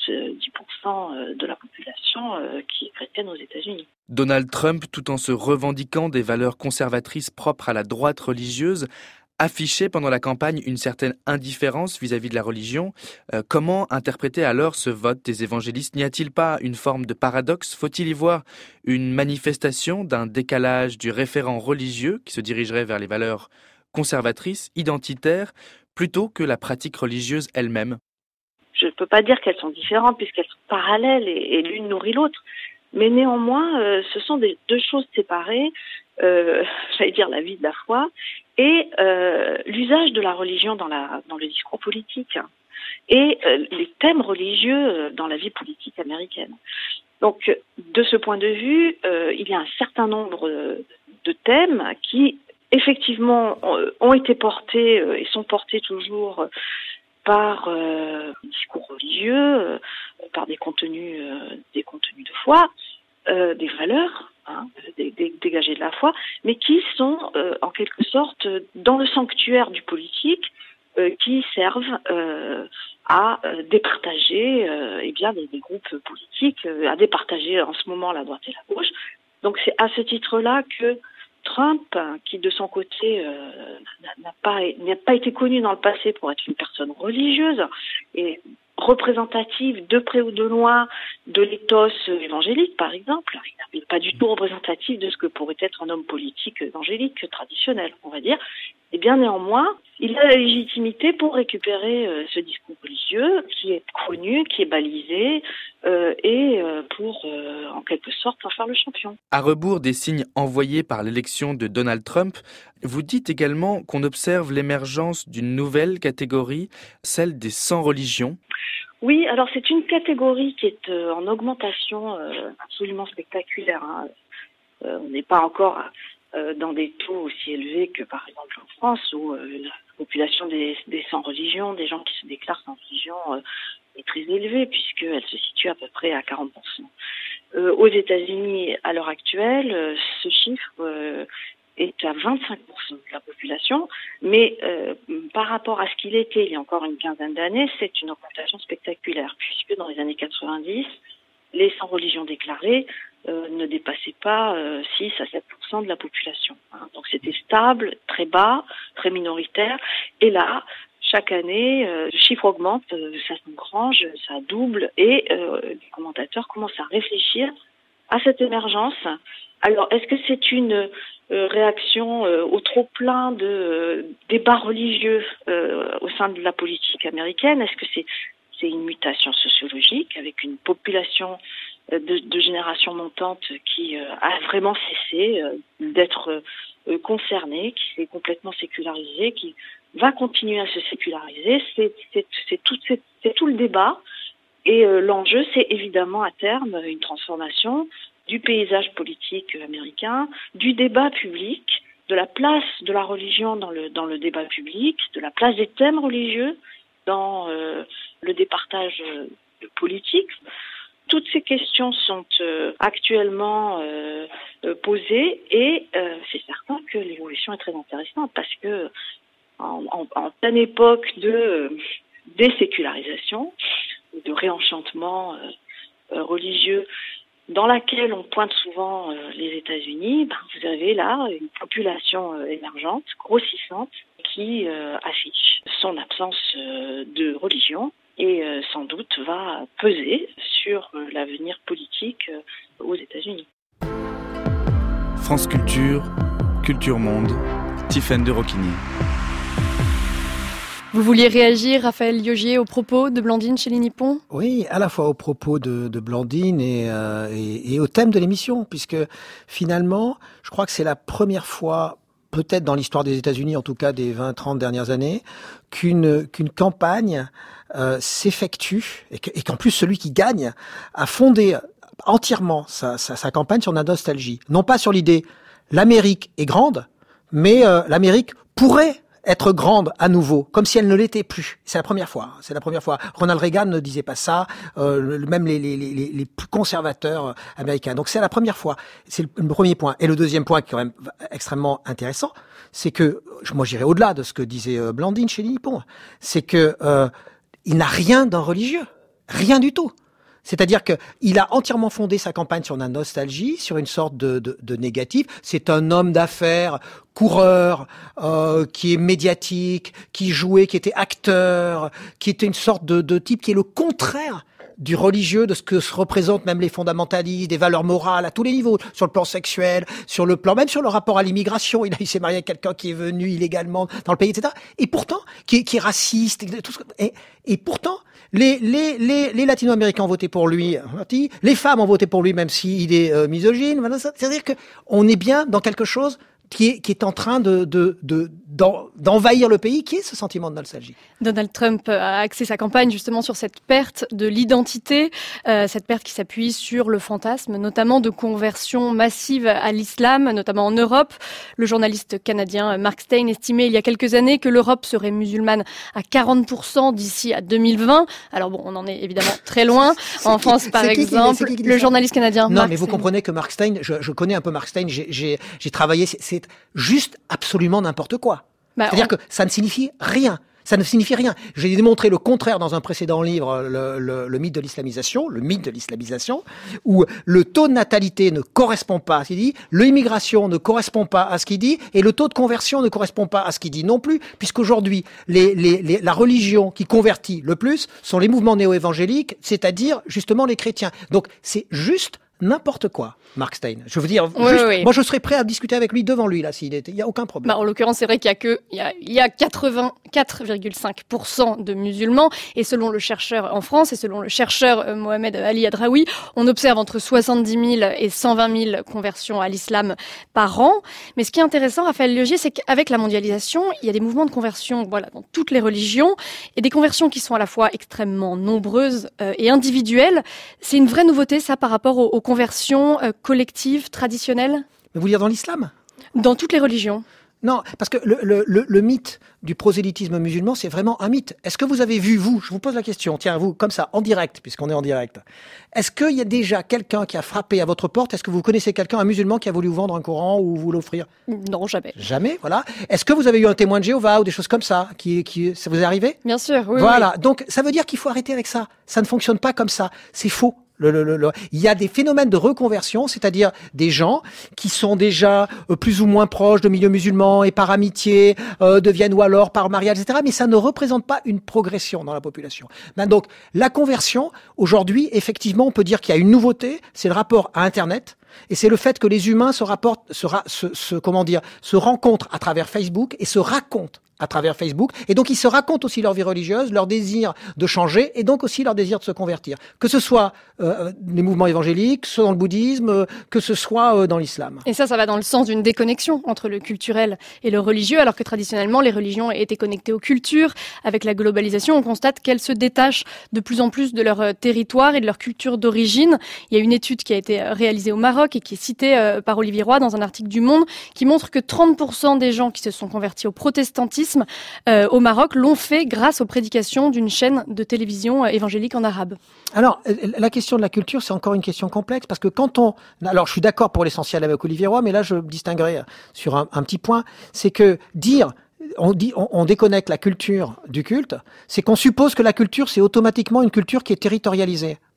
70% de la population qui est chrétienne aux États-Unis. Donald Trump, tout en se revendiquant des valeurs conservatrices propres à la droite religieuse, affichait pendant la campagne une certaine indifférence vis-à-vis de la religion. Comment interpréter alors ce vote des évangélistes ? N'y a-t-il pas une forme de paradoxe ? Faut-il y voir une manifestation d'un décalage du référent religieux qui se dirigerait vers les valeurs conservatrices, identitaires, plutôt que la pratique religieuse elle-même? Je ne peux pas dire qu'elles sont différentes puisqu'elles sont parallèles et l'une nourrit l'autre. Mais néanmoins, ce sont deux choses séparées, j'allais dire la vie de la foi et l'usage de la religion dans le discours politique et les thèmes religieux dans la vie politique américaine. Donc, de ce point de vue, il y a un certain nombre de thèmes qui effectivement ont été portés et sont portés toujours par des discours religieux, par des contenus de foi, des valeurs dégagées de la foi, mais qui sont en quelque sorte dans le sanctuaire du politique, qui servent à départager des groupes politiques, à départager en ce moment la droite et la gauche. Donc c'est à ce titre-là que Trump, qui de son côté n'a pas été connu dans le passé pour être une personne religieuse et représentative de près ou de loin de l'éthos évangélique, par exemple, il n'est pas du tout représentatif de ce que pourrait être un homme politique évangélique traditionnel, on va dire. Et bien néanmoins, il a la légitimité pour récupérer ce discours religieux qui est connu, qui est balisé, et pour, en quelque sorte, en faire le champion. À rebours des signes envoyés par l'élection de Donald Trump, vous dites également qu'on observe l'émergence d'une nouvelle catégorie, celle des sans-religion. Oui, alors c'est une catégorie qui est en augmentation absolument spectaculaire. On n'est pas encore dans des taux aussi élevés que par exemple en France où la population des sans-religion, des gens qui se déclarent sans religion est très élevée puisqu'elle se situe à peu près à 40%. Aux États-Unis, à l'heure actuelle, ce chiffre est à 25% de la population, mais par rapport à ce qu'il était il y a encore une quinzaine d'années, c'est une augmentation spectaculaire puisque dans les années 90, les sans-religion déclarés ne dépassaient pas 6 à 7% de la population. Donc c'était stable, très bas, très minoritaire. Et là, chaque année, le chiffre augmente, ça s'engrange, ça double, et les commentateurs commencent à réfléchir à cette émergence. Alors, est-ce que c'est une réaction au trop-plein de débats religieux au sein de la politique américaine? Est-ce que c'est une mutation sociologique avec une population de génération montante qui a vraiment cessé d'être concernée, qui s'est complètement sécularisée, qui va continuer à se séculariser? C'est tout le débat. Et l'enjeu, c'est évidemment à terme une transformation du paysage politique américain, du débat public, de la place de la religion dans le débat public, de la place des thèmes religieux dans le départage politique. Toutes ces questions sont actuellement posées et c'est certain que l'évolution est très intéressante parce que en pleine époque de désécularisation, de réenchantement religieux dans laquelle on pointe souvent les États-Unis, vous avez là une population émergente, grossissante, qui affiche son absence de religion et sans doute va peser sur l'avenir politique aux États-Unis. France Culture, Culture Monde, Tiffaine de Roquigny. Vous vouliez réagir, Raphaël Liogier, aux propos de Blandine Chély-Nippon ? Oui, à la fois aux propos de Blandine et au thème de l'émission, puisque finalement, je crois que c'est la première fois, peut-être dans l'histoire des États-Unis, en tout cas des 20-30 dernières années, qu'une campagne s'effectue, et qu'en plus celui qui gagne a fondé entièrement sa campagne sur la nostalgie. Non pas sur l'idée « l'Amérique est grande », mais l'Amérique pourrait être grande à nouveau, comme si elle ne l'était plus. C'est la première fois. Ronald Reagan ne disait pas ça, même les plus conservateurs américains. Donc c'est la première fois. C'est le premier point. Et le deuxième point qui est quand même extrêmement intéressant, c'est que, moi j'irais au-delà de ce que disait Blandine Chély-Nippon, c'est que il n'a rien d'un religieux. Rien du tout. C'est-à-dire que il a entièrement fondé sa campagne sur la nostalgie, sur une sorte de négatif. C'est un homme d'affaires, coureur, qui est médiatique, qui jouait, qui était acteur, qui était une sorte de type qui est le contraire du religieux, de ce que se représentent même les fondamentalistes, des valeurs morales à tous les niveaux, sur le plan sexuel, sur le plan, même sur le rapport à l'immigration. Il s'est marié avec quelqu'un qui est venu illégalement dans le pays, etc. Et pourtant, qui est raciste, et pourtant, les Latino-Américains ont voté pour lui, les femmes ont voté pour lui, même s'il est misogyne. C'est-à-dire que on est bien dans quelque chose qui est en train d'envahir le pays, qui est ce sentiment de nostalgie. Donald Trump a axé sa campagne justement sur cette perte de l'identité, cette perte qui s'appuie sur le fantasme, notamment de conversion massive à l'islam, notamment en Europe. Le journaliste canadien Mark Steyn estimait il y a quelques années que l'Europe serait musulmane à 40% d'ici à 2020. Alors bon, on en est évidemment très loin. En France, par exemple, le journaliste canadien Non, Mark mais vous comprenez que Mark Steyn, je connais un peu Mark Steyn, j'ai travaillé, c'est juste absolument n'importe quoi. C'est-à-dire que ça ne signifie rien. Ça ne signifie rien. J'ai démontré le contraire dans un précédent livre, le mythe de l'islamisation, où le taux de natalité ne correspond pas à ce qu'il dit, l'immigration ne correspond pas à ce qu'il dit, et le taux de conversion ne correspond pas à ce qu'il dit non plus, puisqu'aujourd'hui, la religion qui convertit le plus sont les mouvements néo-évangéliques, c'est-à-dire justement les chrétiens. Donc c'est juste n'importe quoi, Mark Steyn. Je veux dire, moi je serais prêt à discuter avec lui devant lui, là, s'il était. Il n'y a aucun problème. En l'occurrence, c'est vrai qu'il y a 84,5% de musulmans, et selon le chercheur en France, et selon le chercheur Mohamed Ali Adraoui, on observe entre 70 000 et 120 000 conversions à l'islam par an. Mais ce qui est intéressant, Raphaël Liogier, c'est qu'avec la mondialisation, il y a des mouvements de conversion, dans toutes les religions, et des conversions qui sont à la fois extrêmement nombreuses et individuelles. C'est une vraie nouveauté, ça, par rapport aux conversions collectives, traditionnelles ? Mais vous voulez dire dans l'islam ? Dans toutes les religions. Non, parce que le mythe du prosélytisme musulman, c'est vraiment un mythe. Est-ce que vous avez vu, je vous pose la question, tiens, vous, comme ça, en direct, puisqu'on est en direct, est-ce qu'il y a déjà quelqu'un qui a frappé à votre porte ? Est-ce que vous connaissez quelqu'un, un musulman, qui a voulu vous vendre un Coran ou vous l'offrir ? Non, jamais. Jamais, voilà. Est-ce que vous avez eu un témoin de Jéhovah ou des choses comme ça ça vous est arrivé ? Bien sûr, oui. Voilà, oui. Donc ça veut dire qu'il faut arrêter avec ça. Ça ne fonctionne pas comme ça. C'est faux. Il y a des phénomènes de reconversion, c'est-à-dire des gens qui sont déjà plus ou moins proches de milieux musulmans et par amitié deviennent ou alors par mariage, etc. Mais ça ne représente pas une progression dans la population. Donc la conversion, aujourd'hui, effectivement, on peut dire qu'il y a une nouveauté, c'est le rapport à Internet. Et c'est le fait que les humains se rencontrent à travers Facebook et se racontent à travers Facebook. Et donc, ils se racontent aussi leur vie religieuse, leur désir de changer et donc aussi leur désir de se convertir. Que ce soit les mouvements évangéliques, que ce soit dans le bouddhisme, que ce soit dans l'islam. Et ça va dans le sens d'une déconnexion entre le culturel et le religieux, alors que traditionnellement, les religions étaient connectées aux cultures. Avec la globalisation, on constate qu'elles se détachent de plus en plus de leur territoire et de leur culture d'origine. Il y a une étude qui a été réalisée au Maroc et qui est citée par Olivier Roy dans un article du Monde, qui montre que 30% des gens qui se sont convertis au protestantisme au Maroc l'ont fait grâce aux prédications d'une chaîne de télévision évangélique en arabe. Alors, la question de la culture, c'est encore une question complexe, parce que alors je suis d'accord pour l'essentiel avec Olivier Roy, mais là je distinguerai sur un petit point, c'est que on déconnecte la culture du culte, c'est qu'on suppose que la culture, c'est automatiquement une culture qui est territorialisée.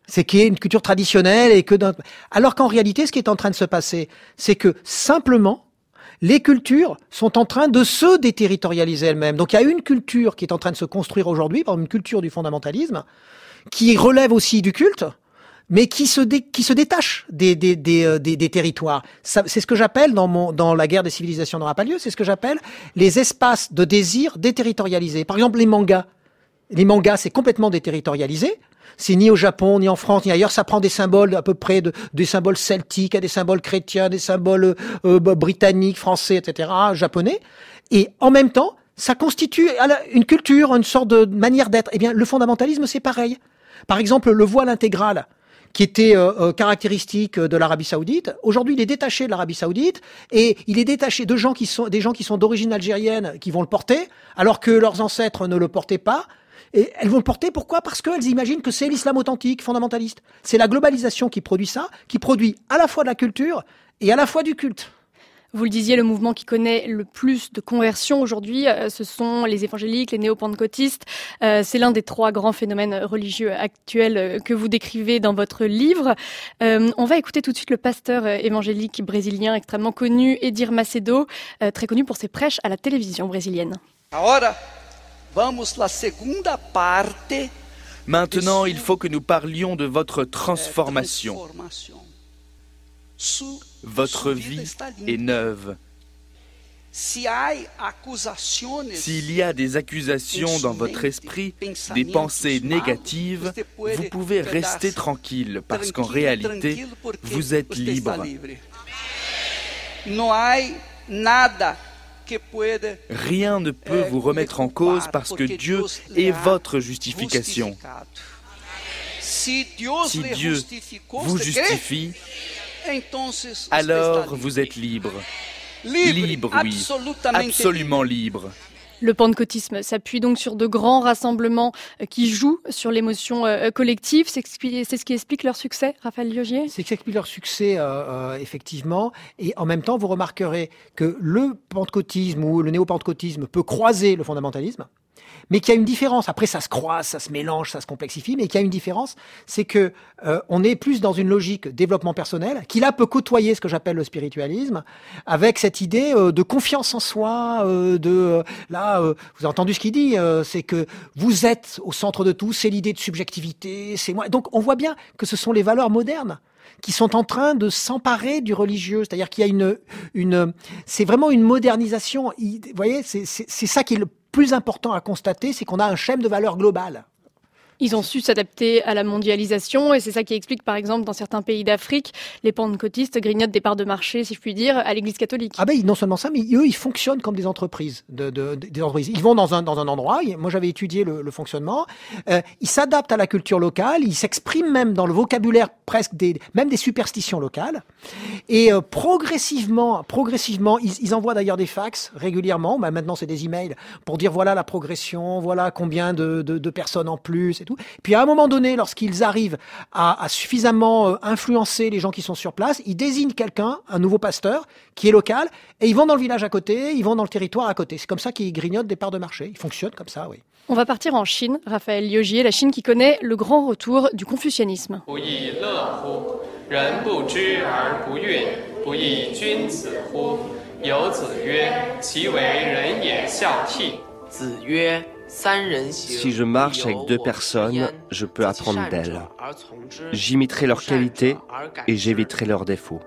C'est qu'il y ait une culture traditionnelle et alors qu'en réalité, ce qui est en train de se passer, c'est que simplement, les cultures sont en train de se déterritorialiser elles-mêmes. Donc il y a une culture qui est en train de se construire aujourd'hui, par exemple une culture du fondamentalisme, qui relève aussi du culte, mais qui se détache des territoires. C'est ce que j'appelle dans la guerre des civilisations de Rapallieu, c'est ce que j'appelle les espaces de désir déterritorialisés. Par exemple, les mangas. Les mangas, c'est complètement déterritorialisé. C'est ni au Japon, ni en France, ni ailleurs. Ça prend des symboles à peu près des symboles celtiques, à des symboles chrétiens, des symboles britanniques, français, etc., japonais. Et en même temps, ça constitue une culture, une sorte de manière d'être. Eh bien, le fondamentalisme, c'est pareil. Par exemple, le voile intégral, qui était caractéristique de l'Arabie Saoudite. Aujourd'hui, il est détaché de l'Arabie Saoudite et il est détaché des gens qui sont d'origine algérienne qui vont le porter, alors que leurs ancêtres ne le portaient pas. Et elles vont le porter, pourquoi ? Parce qu'elles imaginent que c'est l'islam authentique, fondamentaliste. C'est la globalisation qui produit ça, qui produit à la fois de la culture et à la fois du culte. Vous le disiez, le mouvement qui connaît le plus de conversions aujourd'hui, ce sont les évangéliques, les néo-pentecôtistes. C'est l'un des 3 grands phénomènes religieux actuels que vous décrivez dans votre livre. On va écouter tout de suite le pasteur évangélique brésilien extrêmement connu, Edir Macedo, très connu pour ses prêches à la télévision brésilienne. Maintenant, il faut que nous parlions de votre transformation. Votre vie est neuve. S'il y a des accusations dans votre esprit, des pensées négatives, vous pouvez rester tranquille parce qu'en réalité, vous êtes libre. Rien ne peut vous remettre en cause parce que Dieu est votre justification. Si Dieu vous justifie, alors vous êtes libre. Libre, oui, absolument libre. Le pentecôtisme s'appuie donc sur de grands rassemblements qui jouent sur l'émotion collective. C'est ce qui explique leur succès, Raphaël Liogier ? C'est ce qui explique leur succès, effectivement. Et en même temps, vous remarquerez que le pentecôtisme ou le néo-pentecôtisme peut croiser le fondamentalisme, mais qu'il y a une différence. Après, ça se croise, ça se mélange, ça se complexifie, mais qu'il y a une différence, c'est que on est plus dans une logique développement personnel, qui là peut côtoyer ce que j'appelle le spiritualisme, avec cette idée de confiance en soi, vous avez entendu ce qu'il dit, c'est que vous êtes au centre de tout, c'est l'idée de subjectivité, c'est moi. Donc on voit bien que ce sont les valeurs modernes qui sont en train de s'emparer du religieux, c'est-à-dire qu'il y a c'est vraiment une modernisation. Vous voyez, c'est ça qui est le plus important à constater, c'est qu'on a un schème de valeurs globales. Ils ont su s'adapter à la mondialisation et c'est ça qui explique, par exemple, dans certains pays d'Afrique, les pentecôtistes grignotent des parts de marché, si je puis dire, à l'Église catholique. Ah ben non seulement ça, mais eux, ils fonctionnent comme des entreprises. Des entreprises. Ils vont dans un endroit. Moi, j'avais étudié le fonctionnement. Ils s'adaptent à la culture locale. Ils s'expriment même dans le vocabulaire presque même des superstitions locales. Et progressivement, ils envoient d'ailleurs des fax régulièrement. Ben, maintenant, c'est des emails pour dire voilà la progression, voilà combien de personnes en plus. Tout. Puis à un moment donné, lorsqu'ils arrivent à suffisamment influencer les gens qui sont sur place, ils désignent quelqu'un, un nouveau pasteur, qui est local, et ils vont dans le village à côté, ils vont dans le territoire à côté. C'est comme ça qu'ils grignotent des parts de marché. Ils fonctionnent comme ça, oui. On va partir en Chine, Raphaël Liogier, la Chine qui connaît le grand retour du confucianisme. Si je marche avec 2 personnes, je peux apprendre d'elles. J'imiterai leurs qualités et j'éviterai leurs défauts.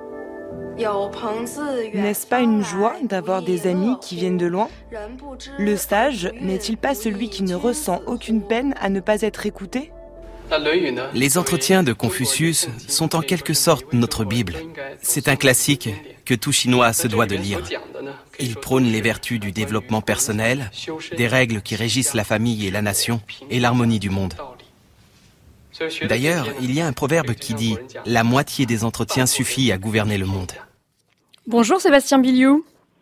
N'est-ce pas une joie d'avoir des amis qui viennent de loin ? Le sage n'est-il pas celui qui ne ressent aucune peine à ne pas être écouté ? Les entretiens de Confucius sont en quelque sorte notre Bible. C'est un classique que tout Chinois se doit de lire. Il prône les vertus du développement personnel, des règles qui régissent la famille et la nation, et l'harmonie du monde. D'ailleurs, il y a un proverbe qui dit « La moitié des entretiens suffit à gouverner le monde ». Bonjour Sébastien Biliou.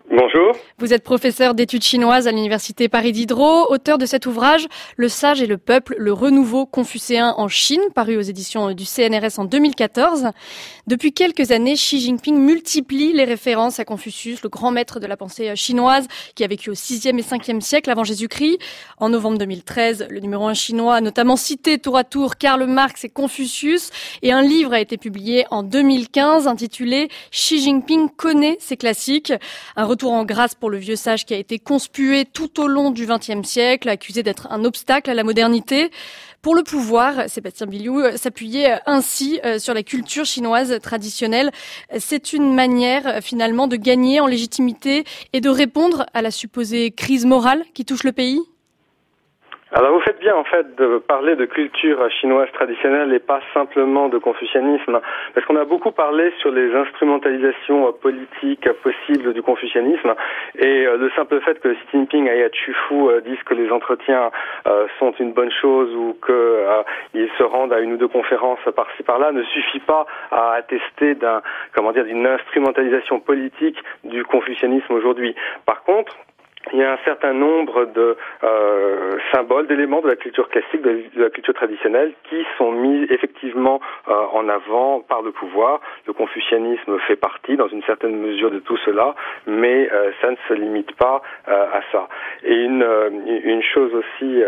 Bonjour. Vous êtes professeur d'études chinoises à l'université Paris Diderot, auteur de cet ouvrage « Le sage et le peuple, le renouveau confucéen en Chine », paru aux éditions du CNRS en 2014. Depuis quelques années, Xi Jinping multiplie les références à Confucius, le grand maître de la pensée chinoise, qui a vécu au 6e et 5e siècle avant Jésus-Christ. En novembre 2013, le numéro 1 chinois a notamment cité tour à tour Karl Marx et Confucius, et un livre a été publié en 2015 intitulé « Xi Jinping connaît ses classiques ». Un retour en grâce pour le vieux sage qui a été conspué tout au long du XXe siècle, accusé d'être un obstacle à la modernité. Pour le pouvoir, Sébastien Bilyou s'appuyait ainsi sur la culture chinoise traditionnelle. C'est une manière finalement de gagner en légitimité et de répondre à la supposée crise morale qui touche le pays ? Alors vous faites bien en fait de parler de culture chinoise traditionnelle et pas simplement de confucianisme, parce qu'on a beaucoup parlé sur les instrumentalisations politiques possibles du confucianisme, et le simple fait que Xi Jinping et Chufu disent que les entretiens sont une bonne chose ou qu'ils se rendent à une ou deux conférences par-ci par-là ne suffit pas à attester d'une instrumentalisation politique du confucianisme aujourd'hui. Par contre, il y a un certain nombre de symboles, d'éléments de la culture classique, de la culture traditionnelle, qui sont mis effectivement en avant par le pouvoir. Le confucianisme fait partie, dans une certaine mesure, de tout cela, mais ça ne se limite pas à ça. Et une chose aussi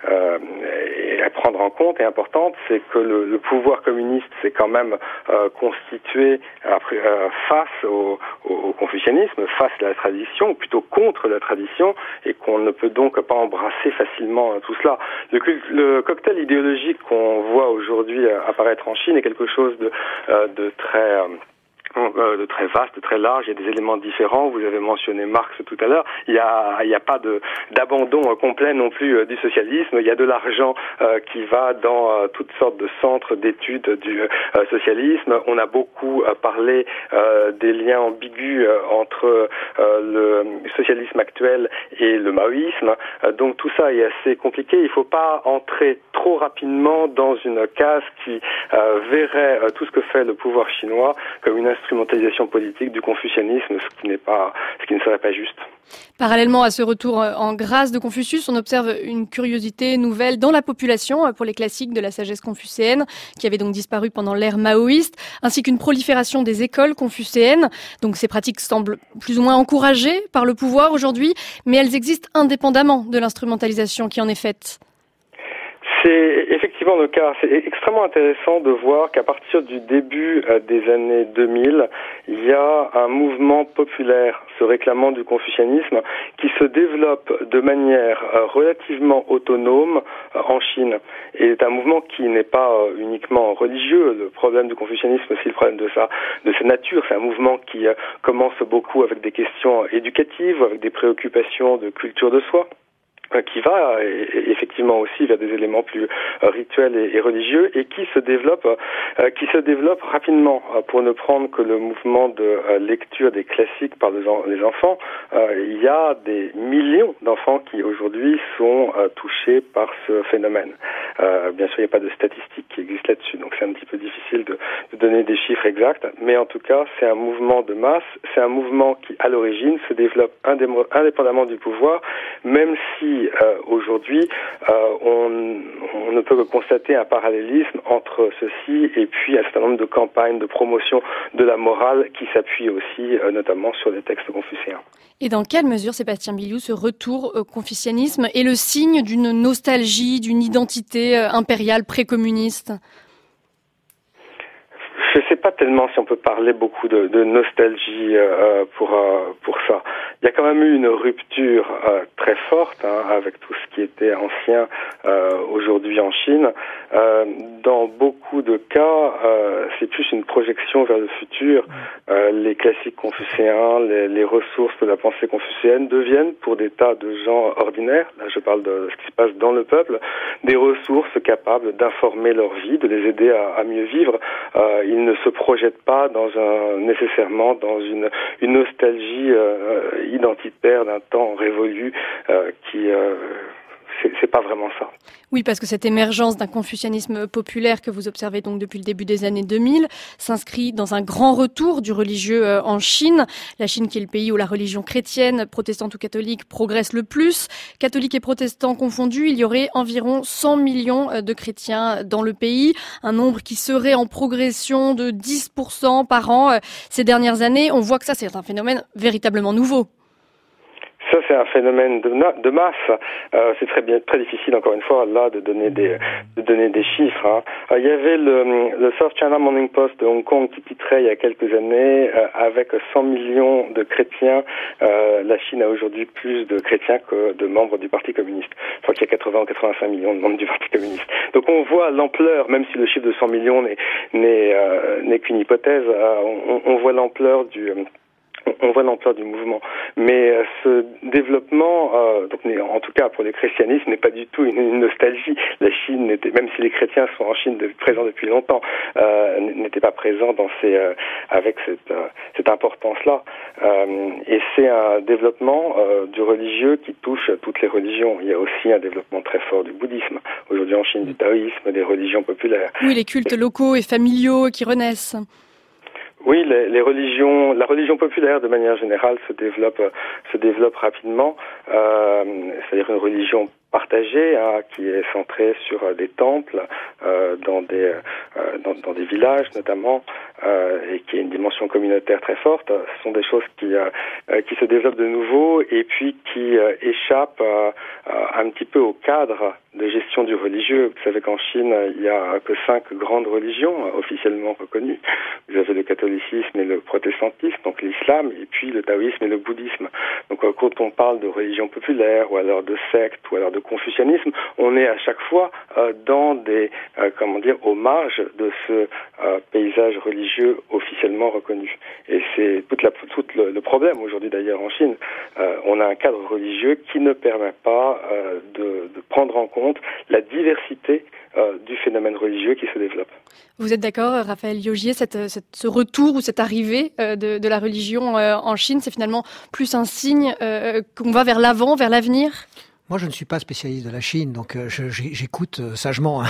à prendre en compte et importante, c'est que le pouvoir communiste s'est quand même constitué face au confucianisme, face à la tradition, ou plutôt contre la tradition, et qu'on ne peut donc pas embrasser facilement tout cela. Le cocktail idéologique qu'on voit aujourd'hui apparaître en Chine est quelque chose de très vaste, de très large. Il y a des éléments différents. Vous avez mentionné Marx tout à l'heure. Il y a pas d'abandon complet non plus du socialisme. Il y a de l'argent qui va dans toutes sortes de centres d'études du socialisme. On a beaucoup parlé des liens ambigus entre le socialisme actuel et le maoïsme. Donc tout ça est assez compliqué. Il ne faut pas entrer trop rapidement dans une case qui verrait tout ce que fait le pouvoir chinois comme une instrumentalisation politique du confucianisme, ce qui ne serait pas juste. Parallèlement à ce retour en grâce de Confucius, on observe une curiosité nouvelle dans la population pour les classiques de la sagesse confucéenne, qui avaient donc disparu pendant l'ère maoïste, ainsi qu'une prolifération des écoles confucéennes. Donc ces pratiques semblent plus ou moins encouragées par le pouvoir aujourd'hui, mais elles existent indépendamment de l'instrumentalisation qui en est faite. C'est effectivement le cas. C'est extrêmement intéressant de voir qu'à partir du début des années 2000, il y a un mouvement populaire se réclamant du confucianisme qui se développe de manière relativement autonome en Chine. Et c'est un mouvement qui n'est pas uniquement religieux. Le problème du confucianisme, c'est le problème de sa nature. C'est un mouvement qui commence beaucoup avec des questions éducatives, avec des préoccupations de culture de soi, qui va effectivement aussi vers des éléments plus rituels et religieux, et qui se développe rapidement. Pour ne prendre que le mouvement de lecture des classiques par les enfants, il y a des millions d'enfants qui aujourd'hui sont touchés par ce phénomène. Bien sûr, il n'y a pas de statistiques qui existent là-dessus, donc c'est un petit peu difficile de donner des chiffres exacts, mais en tout cas, c'est un mouvement de masse, c'est un mouvement qui, à l'origine, se développe indépendamment du pouvoir, même si aujourd'hui, on ne peut que constater un parallélisme entre ceci et puis un certain nombre de campagnes de promotion de la morale qui s'appuient aussi notamment sur les textes confucéens. Et dans quelle mesure, Sébastien Bilyou, ce retour au confucianisme est le signe d'une nostalgie, d'une identité impériale précommuniste ? Je ne sais pas tellement si on peut parler beaucoup de nostalgie pour ça. Il y a quand même eu une rupture très forte avec tout ce qui était ancien aujourd'hui en Chine. Dans beaucoup de cas, c'est plus une projection vers le futur. Les classiques confucéens, les ressources de la pensée confucéenne deviennent pour des tas de gens ordinaires, là je parle de ce qui se passe dans le peuple, des ressources capables d'informer leur vie, de les aider à mieux vivre. Ils ne se projettent pas nécessairement dans une nostalgie identitaire d'un temps révolu qui c'est pas vraiment ça. Oui, parce que cette émergence d'un confucianisme populaire que vous observez donc depuis le début des années 2000 s'inscrit dans un grand retour du religieux en Chine. La Chine qui est le pays où la religion chrétienne, protestante ou catholique, progresse le plus. Catholiques et protestants confondus, il y aurait environ 100 millions de chrétiens dans le pays. Un nombre qui serait en progression de 10% par an ces dernières années. On voit que ça, c'est un phénomène véritablement nouveau. Ça, c'est un phénomène de masse. C'est très difficile, encore une fois, là, de donner des chiffres. Hein. Il y avait le South China Morning Post de Hong Kong qui titrait il y a quelques années, avec 100 millions de chrétiens, la Chine a aujourd'hui plus de chrétiens que de membres du Parti communiste. Je crois qu'il y a 80 ou 85 millions de membres du Parti communiste. Donc on voit l'ampleur, même si le chiffre de 100 millions n'est qu'une hypothèse, on voit l'ampleur du mouvement. Mais ce développement, donc en tout cas pour les christianismes, n'est pas du tout une nostalgie. La Chine n'était, même si les chrétiens sont en Chine présents depuis longtemps, n'était pas présent avec cette importance-là. Et c'est un développement du religieux qui touche toutes les religions. Il y a aussi un développement très fort du bouddhisme. Aujourd'hui en Chine, du taoïsme, des religions populaires. Oui, les cultes locaux et familiaux qui renaissent. Oui, la religion populaire de manière générale se développe rapidement. C'est-à-dire une religion partagée, qui est centrée sur des temples dans des villages notamment, et qui a une dimension communautaire très forte. Ce sont des choses qui se développent de nouveau et puis qui échappent un petit peu au cadre de gestion du religieux. Vous savez qu'en Chine, il y a que 5 grandes religions officiellement reconnues. Vous avez le catholicisme et le protestantisme, donc l'islam, et puis le taoïsme et le bouddhisme. Donc quand on parle de religion populaire ou alors de secte ou alors de confucianisme, on est à chaque fois dans des aux marges de ce paysage religieux officiellement reconnu. Et c'est tout le problème aujourd'hui d'ailleurs en Chine. On a un cadre religieux qui ne permet pas de prendre en compte la diversité du phénomène religieux qui se développe. Vous êtes d'accord, Raphaël Yogier, ce retour ou cette arrivée de la religion en Chine, c'est finalement plus un signe qu'on va vers l'avant, vers l'avenir ? Moi, je ne suis pas spécialiste de la Chine, donc j'écoute sagement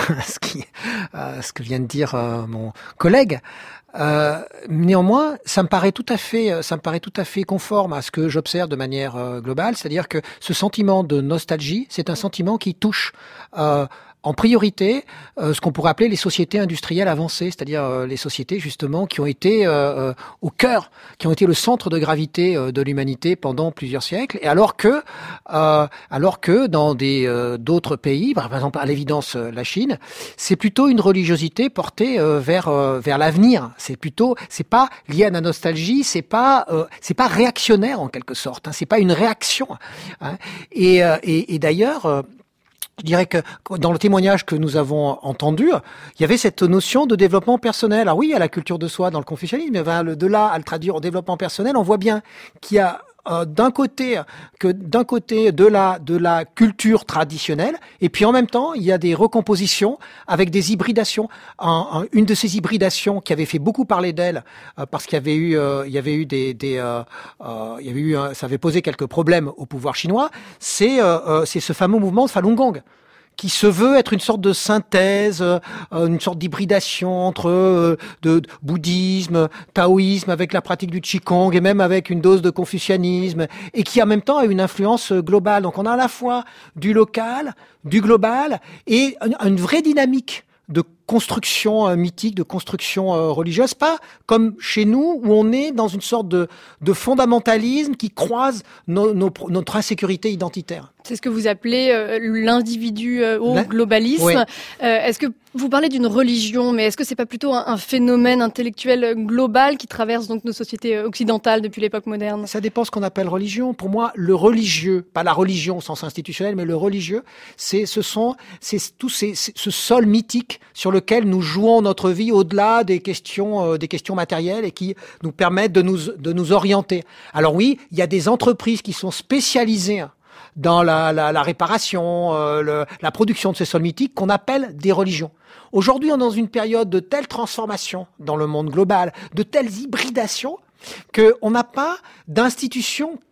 ce que vient de dire mon collègue. Néanmoins, ça me paraît tout à fait conforme à ce que j'observe de manière globale, c'est-à-dire que ce sentiment de nostalgie, c'est un sentiment qui touche en priorité ce qu'on pourrait appeler les sociétés industrielles avancées, c'est-à-dire les sociétés justement qui ont été au cœur, qui ont été le centre de gravité de l'humanité pendant plusieurs siècles, et alors que dans d'autres pays, par exemple à l'évidence la Chine, c'est plutôt une religiosité portée vers l'avenir. C'est pas lié à la nostalgie, c'est pas réactionnaire en quelque sorte, hein, c'est pas une réaction, hein. Et d'ailleurs, je dirais que dans le témoignage que nous avons entendu, il y avait cette notion de développement personnel. Alors oui, il y a la culture de soi dans le confucianisme, mais de là à le traduire au développement personnel, on voit bien qu'il y a d'un côté de la culture traditionnelle, et puis en même temps il y a des recompositions avec des hybridations. Une de ces hybridations qui avait fait beaucoup parler d'elle parce qu'il y avait eu ça avait posé quelques problèmes au pouvoir chinois, c'est ce fameux mouvement de Falun Gong, qui se veut être une sorte de synthèse, une sorte d'hybridation entre de bouddhisme, taoïsme, avec la pratique du qigong et même avec une dose de confucianisme, et qui en même temps a une influence globale. Donc on a à la fois du local, du global et une vraie dynamique de construction mythique, de construction religieuse, pas comme chez nous où on est dans une sorte de fondamentalisme qui croise notre insécurité identitaire. C'est ce que vous appelez l'individu au globalisme. Oui. Est-ce que vous parlez d'une religion, mais est-ce que c'est pas plutôt un phénomène intellectuel global qui traverse donc nos sociétés occidentales depuis l'époque moderne ? Ça dépend ce qu'on appelle religion. Pour moi, le religieux, pas la religion au sens institutionnel, mais le religieux, c'est ce sol mythique sur lequel nous jouons notre vie au-delà des questions matérielles et qui nous permettent de nous orienter. Alors oui, il y a des entreprises qui sont spécialisées dans la réparation, la production de ces sols mythiques qu'on appelle des religions. Aujourd'hui, on est dans une période de telle transformation dans le monde global, de telles hybridations, qu'on n'a pas d'institution claire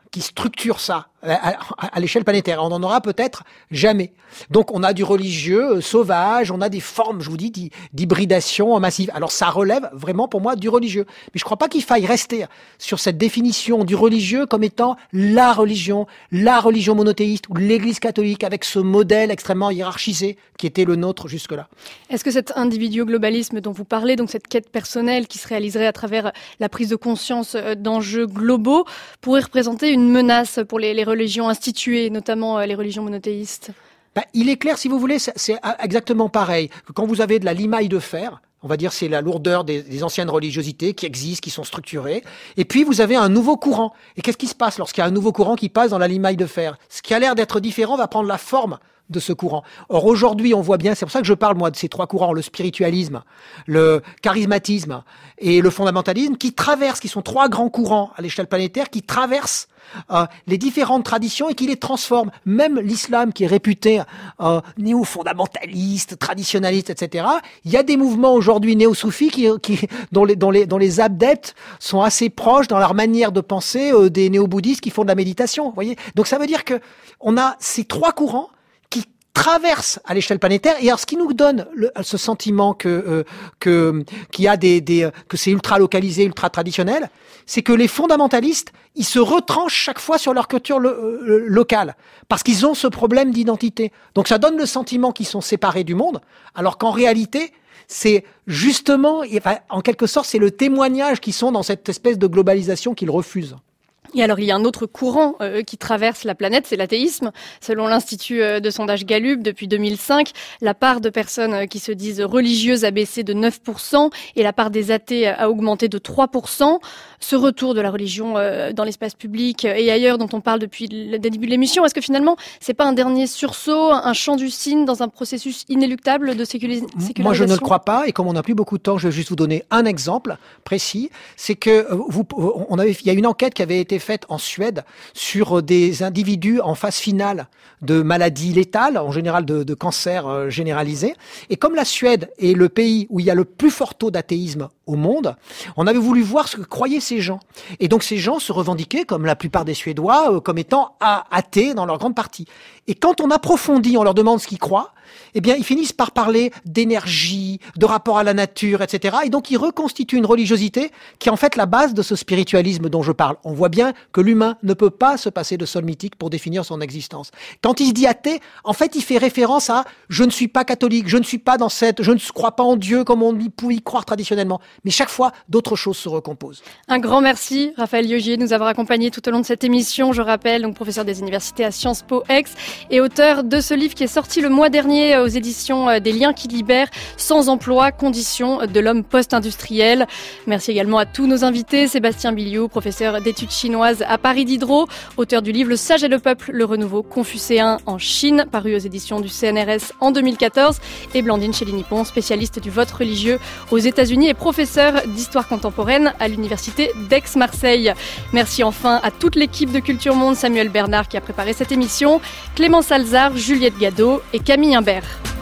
qui structure ça à l'échelle planétaire. On n'en aura peut-être jamais. Donc on a du religieux sauvage, on a des formes, je vous dis, d'hybridation massive. Alors ça relève vraiment pour moi du religieux. Mais je ne crois pas qu'il faille rester sur cette définition du religieux comme étant la religion monothéiste ou l'Église catholique avec ce modèle extrêmement hiérarchisé qui était le nôtre jusque-là. Est-ce que cet individuo-globalisme dont vous parlez, donc cette quête personnelle qui se réaliserait à travers la prise de conscience d'enjeux globaux, pourrait représenter une menace pour les religions instituées, notamment les religions monothéistes? Il est clair, si vous voulez, c'est exactement pareil. Que quand vous avez de la limaille de fer, on va dire c'est la lourdeur des anciennes religiosités qui existent, qui sont structurées, et puis vous avez un nouveau courant. Et qu'est-ce qui se passe lorsqu'il y a un nouveau courant qui passe dans la limaille de fer? Ce qui a l'air d'être différent va prendre la forme de ce courant. Or aujourd'hui, on voit bien, c'est pour ça que je parle moi de ces trois courants, le spiritualisme, le charismatisme et le fondamentalisme, qui sont trois grands courants à l'échelle planétaire, qui traversent les différentes traditions et qui les transforment. Même l'islam, qui est réputé néo-fondamentaliste, traditionnaliste, etc. Il y a des mouvements aujourd'hui néo-soufis dont les adeptes sont assez proches dans leur manière de penser des néo-bouddhistes qui font de la méditation. Vous voyez. Donc ça veut dire que on a ces trois courants qui traversent à l'échelle planétaire. Et alors, ce qui nous donne ce sentiment que c'est ultra localisé, ultra traditionnel, c'est que les fondamentalistes, ils se retranchent chaque fois sur leur culture locale, parce qu'ils ont ce problème d'identité. Donc ça donne le sentiment qu'ils sont séparés du monde, alors qu'en réalité, c'est justement, en quelque sorte, c'est le témoignage qu'ils sont dans cette espèce de globalisation qu'ils refusent. Et alors, il y a un autre courant qui traverse la planète, c'est l'athéisme. Selon l'Institut de sondage Gallup, depuis 2005, la part de personnes qui se disent religieuses a baissé de 9% et la part des athées a augmenté de 3%. Ce retour de la religion dans l'espace public et ailleurs dont on parle depuis le début de l'émission, est-ce que finalement, c'est pas un dernier sursaut, un chant du cygne dans un processus inéluctable de sécularisation? Moi, je ne le crois pas. Et comme on n'a plus beaucoup de temps, je vais juste vous donner un exemple précis. C'est que il y a une enquête qui avait été faite en Suède sur des individus en phase finale de maladies létales, en général de cancer généralisé. Et comme la Suède est le pays où il y a le plus fort taux d'athéisme au monde, on avait voulu voir ce que croyaient ces gens. Et donc ces gens se revendiquaient, comme la plupart des Suédois, comme étant athées dans leur grande partie. Et quand on approfondit, on leur demande ce qu'ils croient, eh bien, ils finissent par parler d'énergie, de rapport à la nature, etc. Et donc, ils reconstituent une religiosité qui est en fait la base de ce spiritualisme dont je parle. On voit bien que l'humain ne peut pas se passer de sol mythique pour définir son existence. Quand il se dit athée, en fait, il fait référence à « je ne suis pas catholique, je ne suis pas dans je ne crois pas en Dieu comme on pouvait y croire traditionnellement ». Mais chaque fois, d'autres choses se recomposent. Un grand merci, Raphaël Yogier, de nous avoir accompagnés tout au long de cette émission. Je rappelle, donc professeur des universités à Sciences Po Aix et auteur de ce livre qui est sorti le mois dernier aux éditions des Liens qui libèrent, Sans emploi, conditions de l'homme post-industriel. Merci également à tous nos invités, Sébastien Billiou, professeur d'études chinoises à Paris Diderot, auteur du livre Le Sage et le Peuple, le renouveau confucéen en Chine, paru aux éditions du CNRS en 2014, et Blandine Chély-Nippon, spécialiste du vote religieux aux États-Unis et professeur d'histoire contemporaine à l'université d'Aix-Marseille. Merci enfin à toute l'équipe de Culture Monde, Samuel Bernard qui a préparé cette émission, Clément Salzar, Juliette Gadot et Camille Imbert.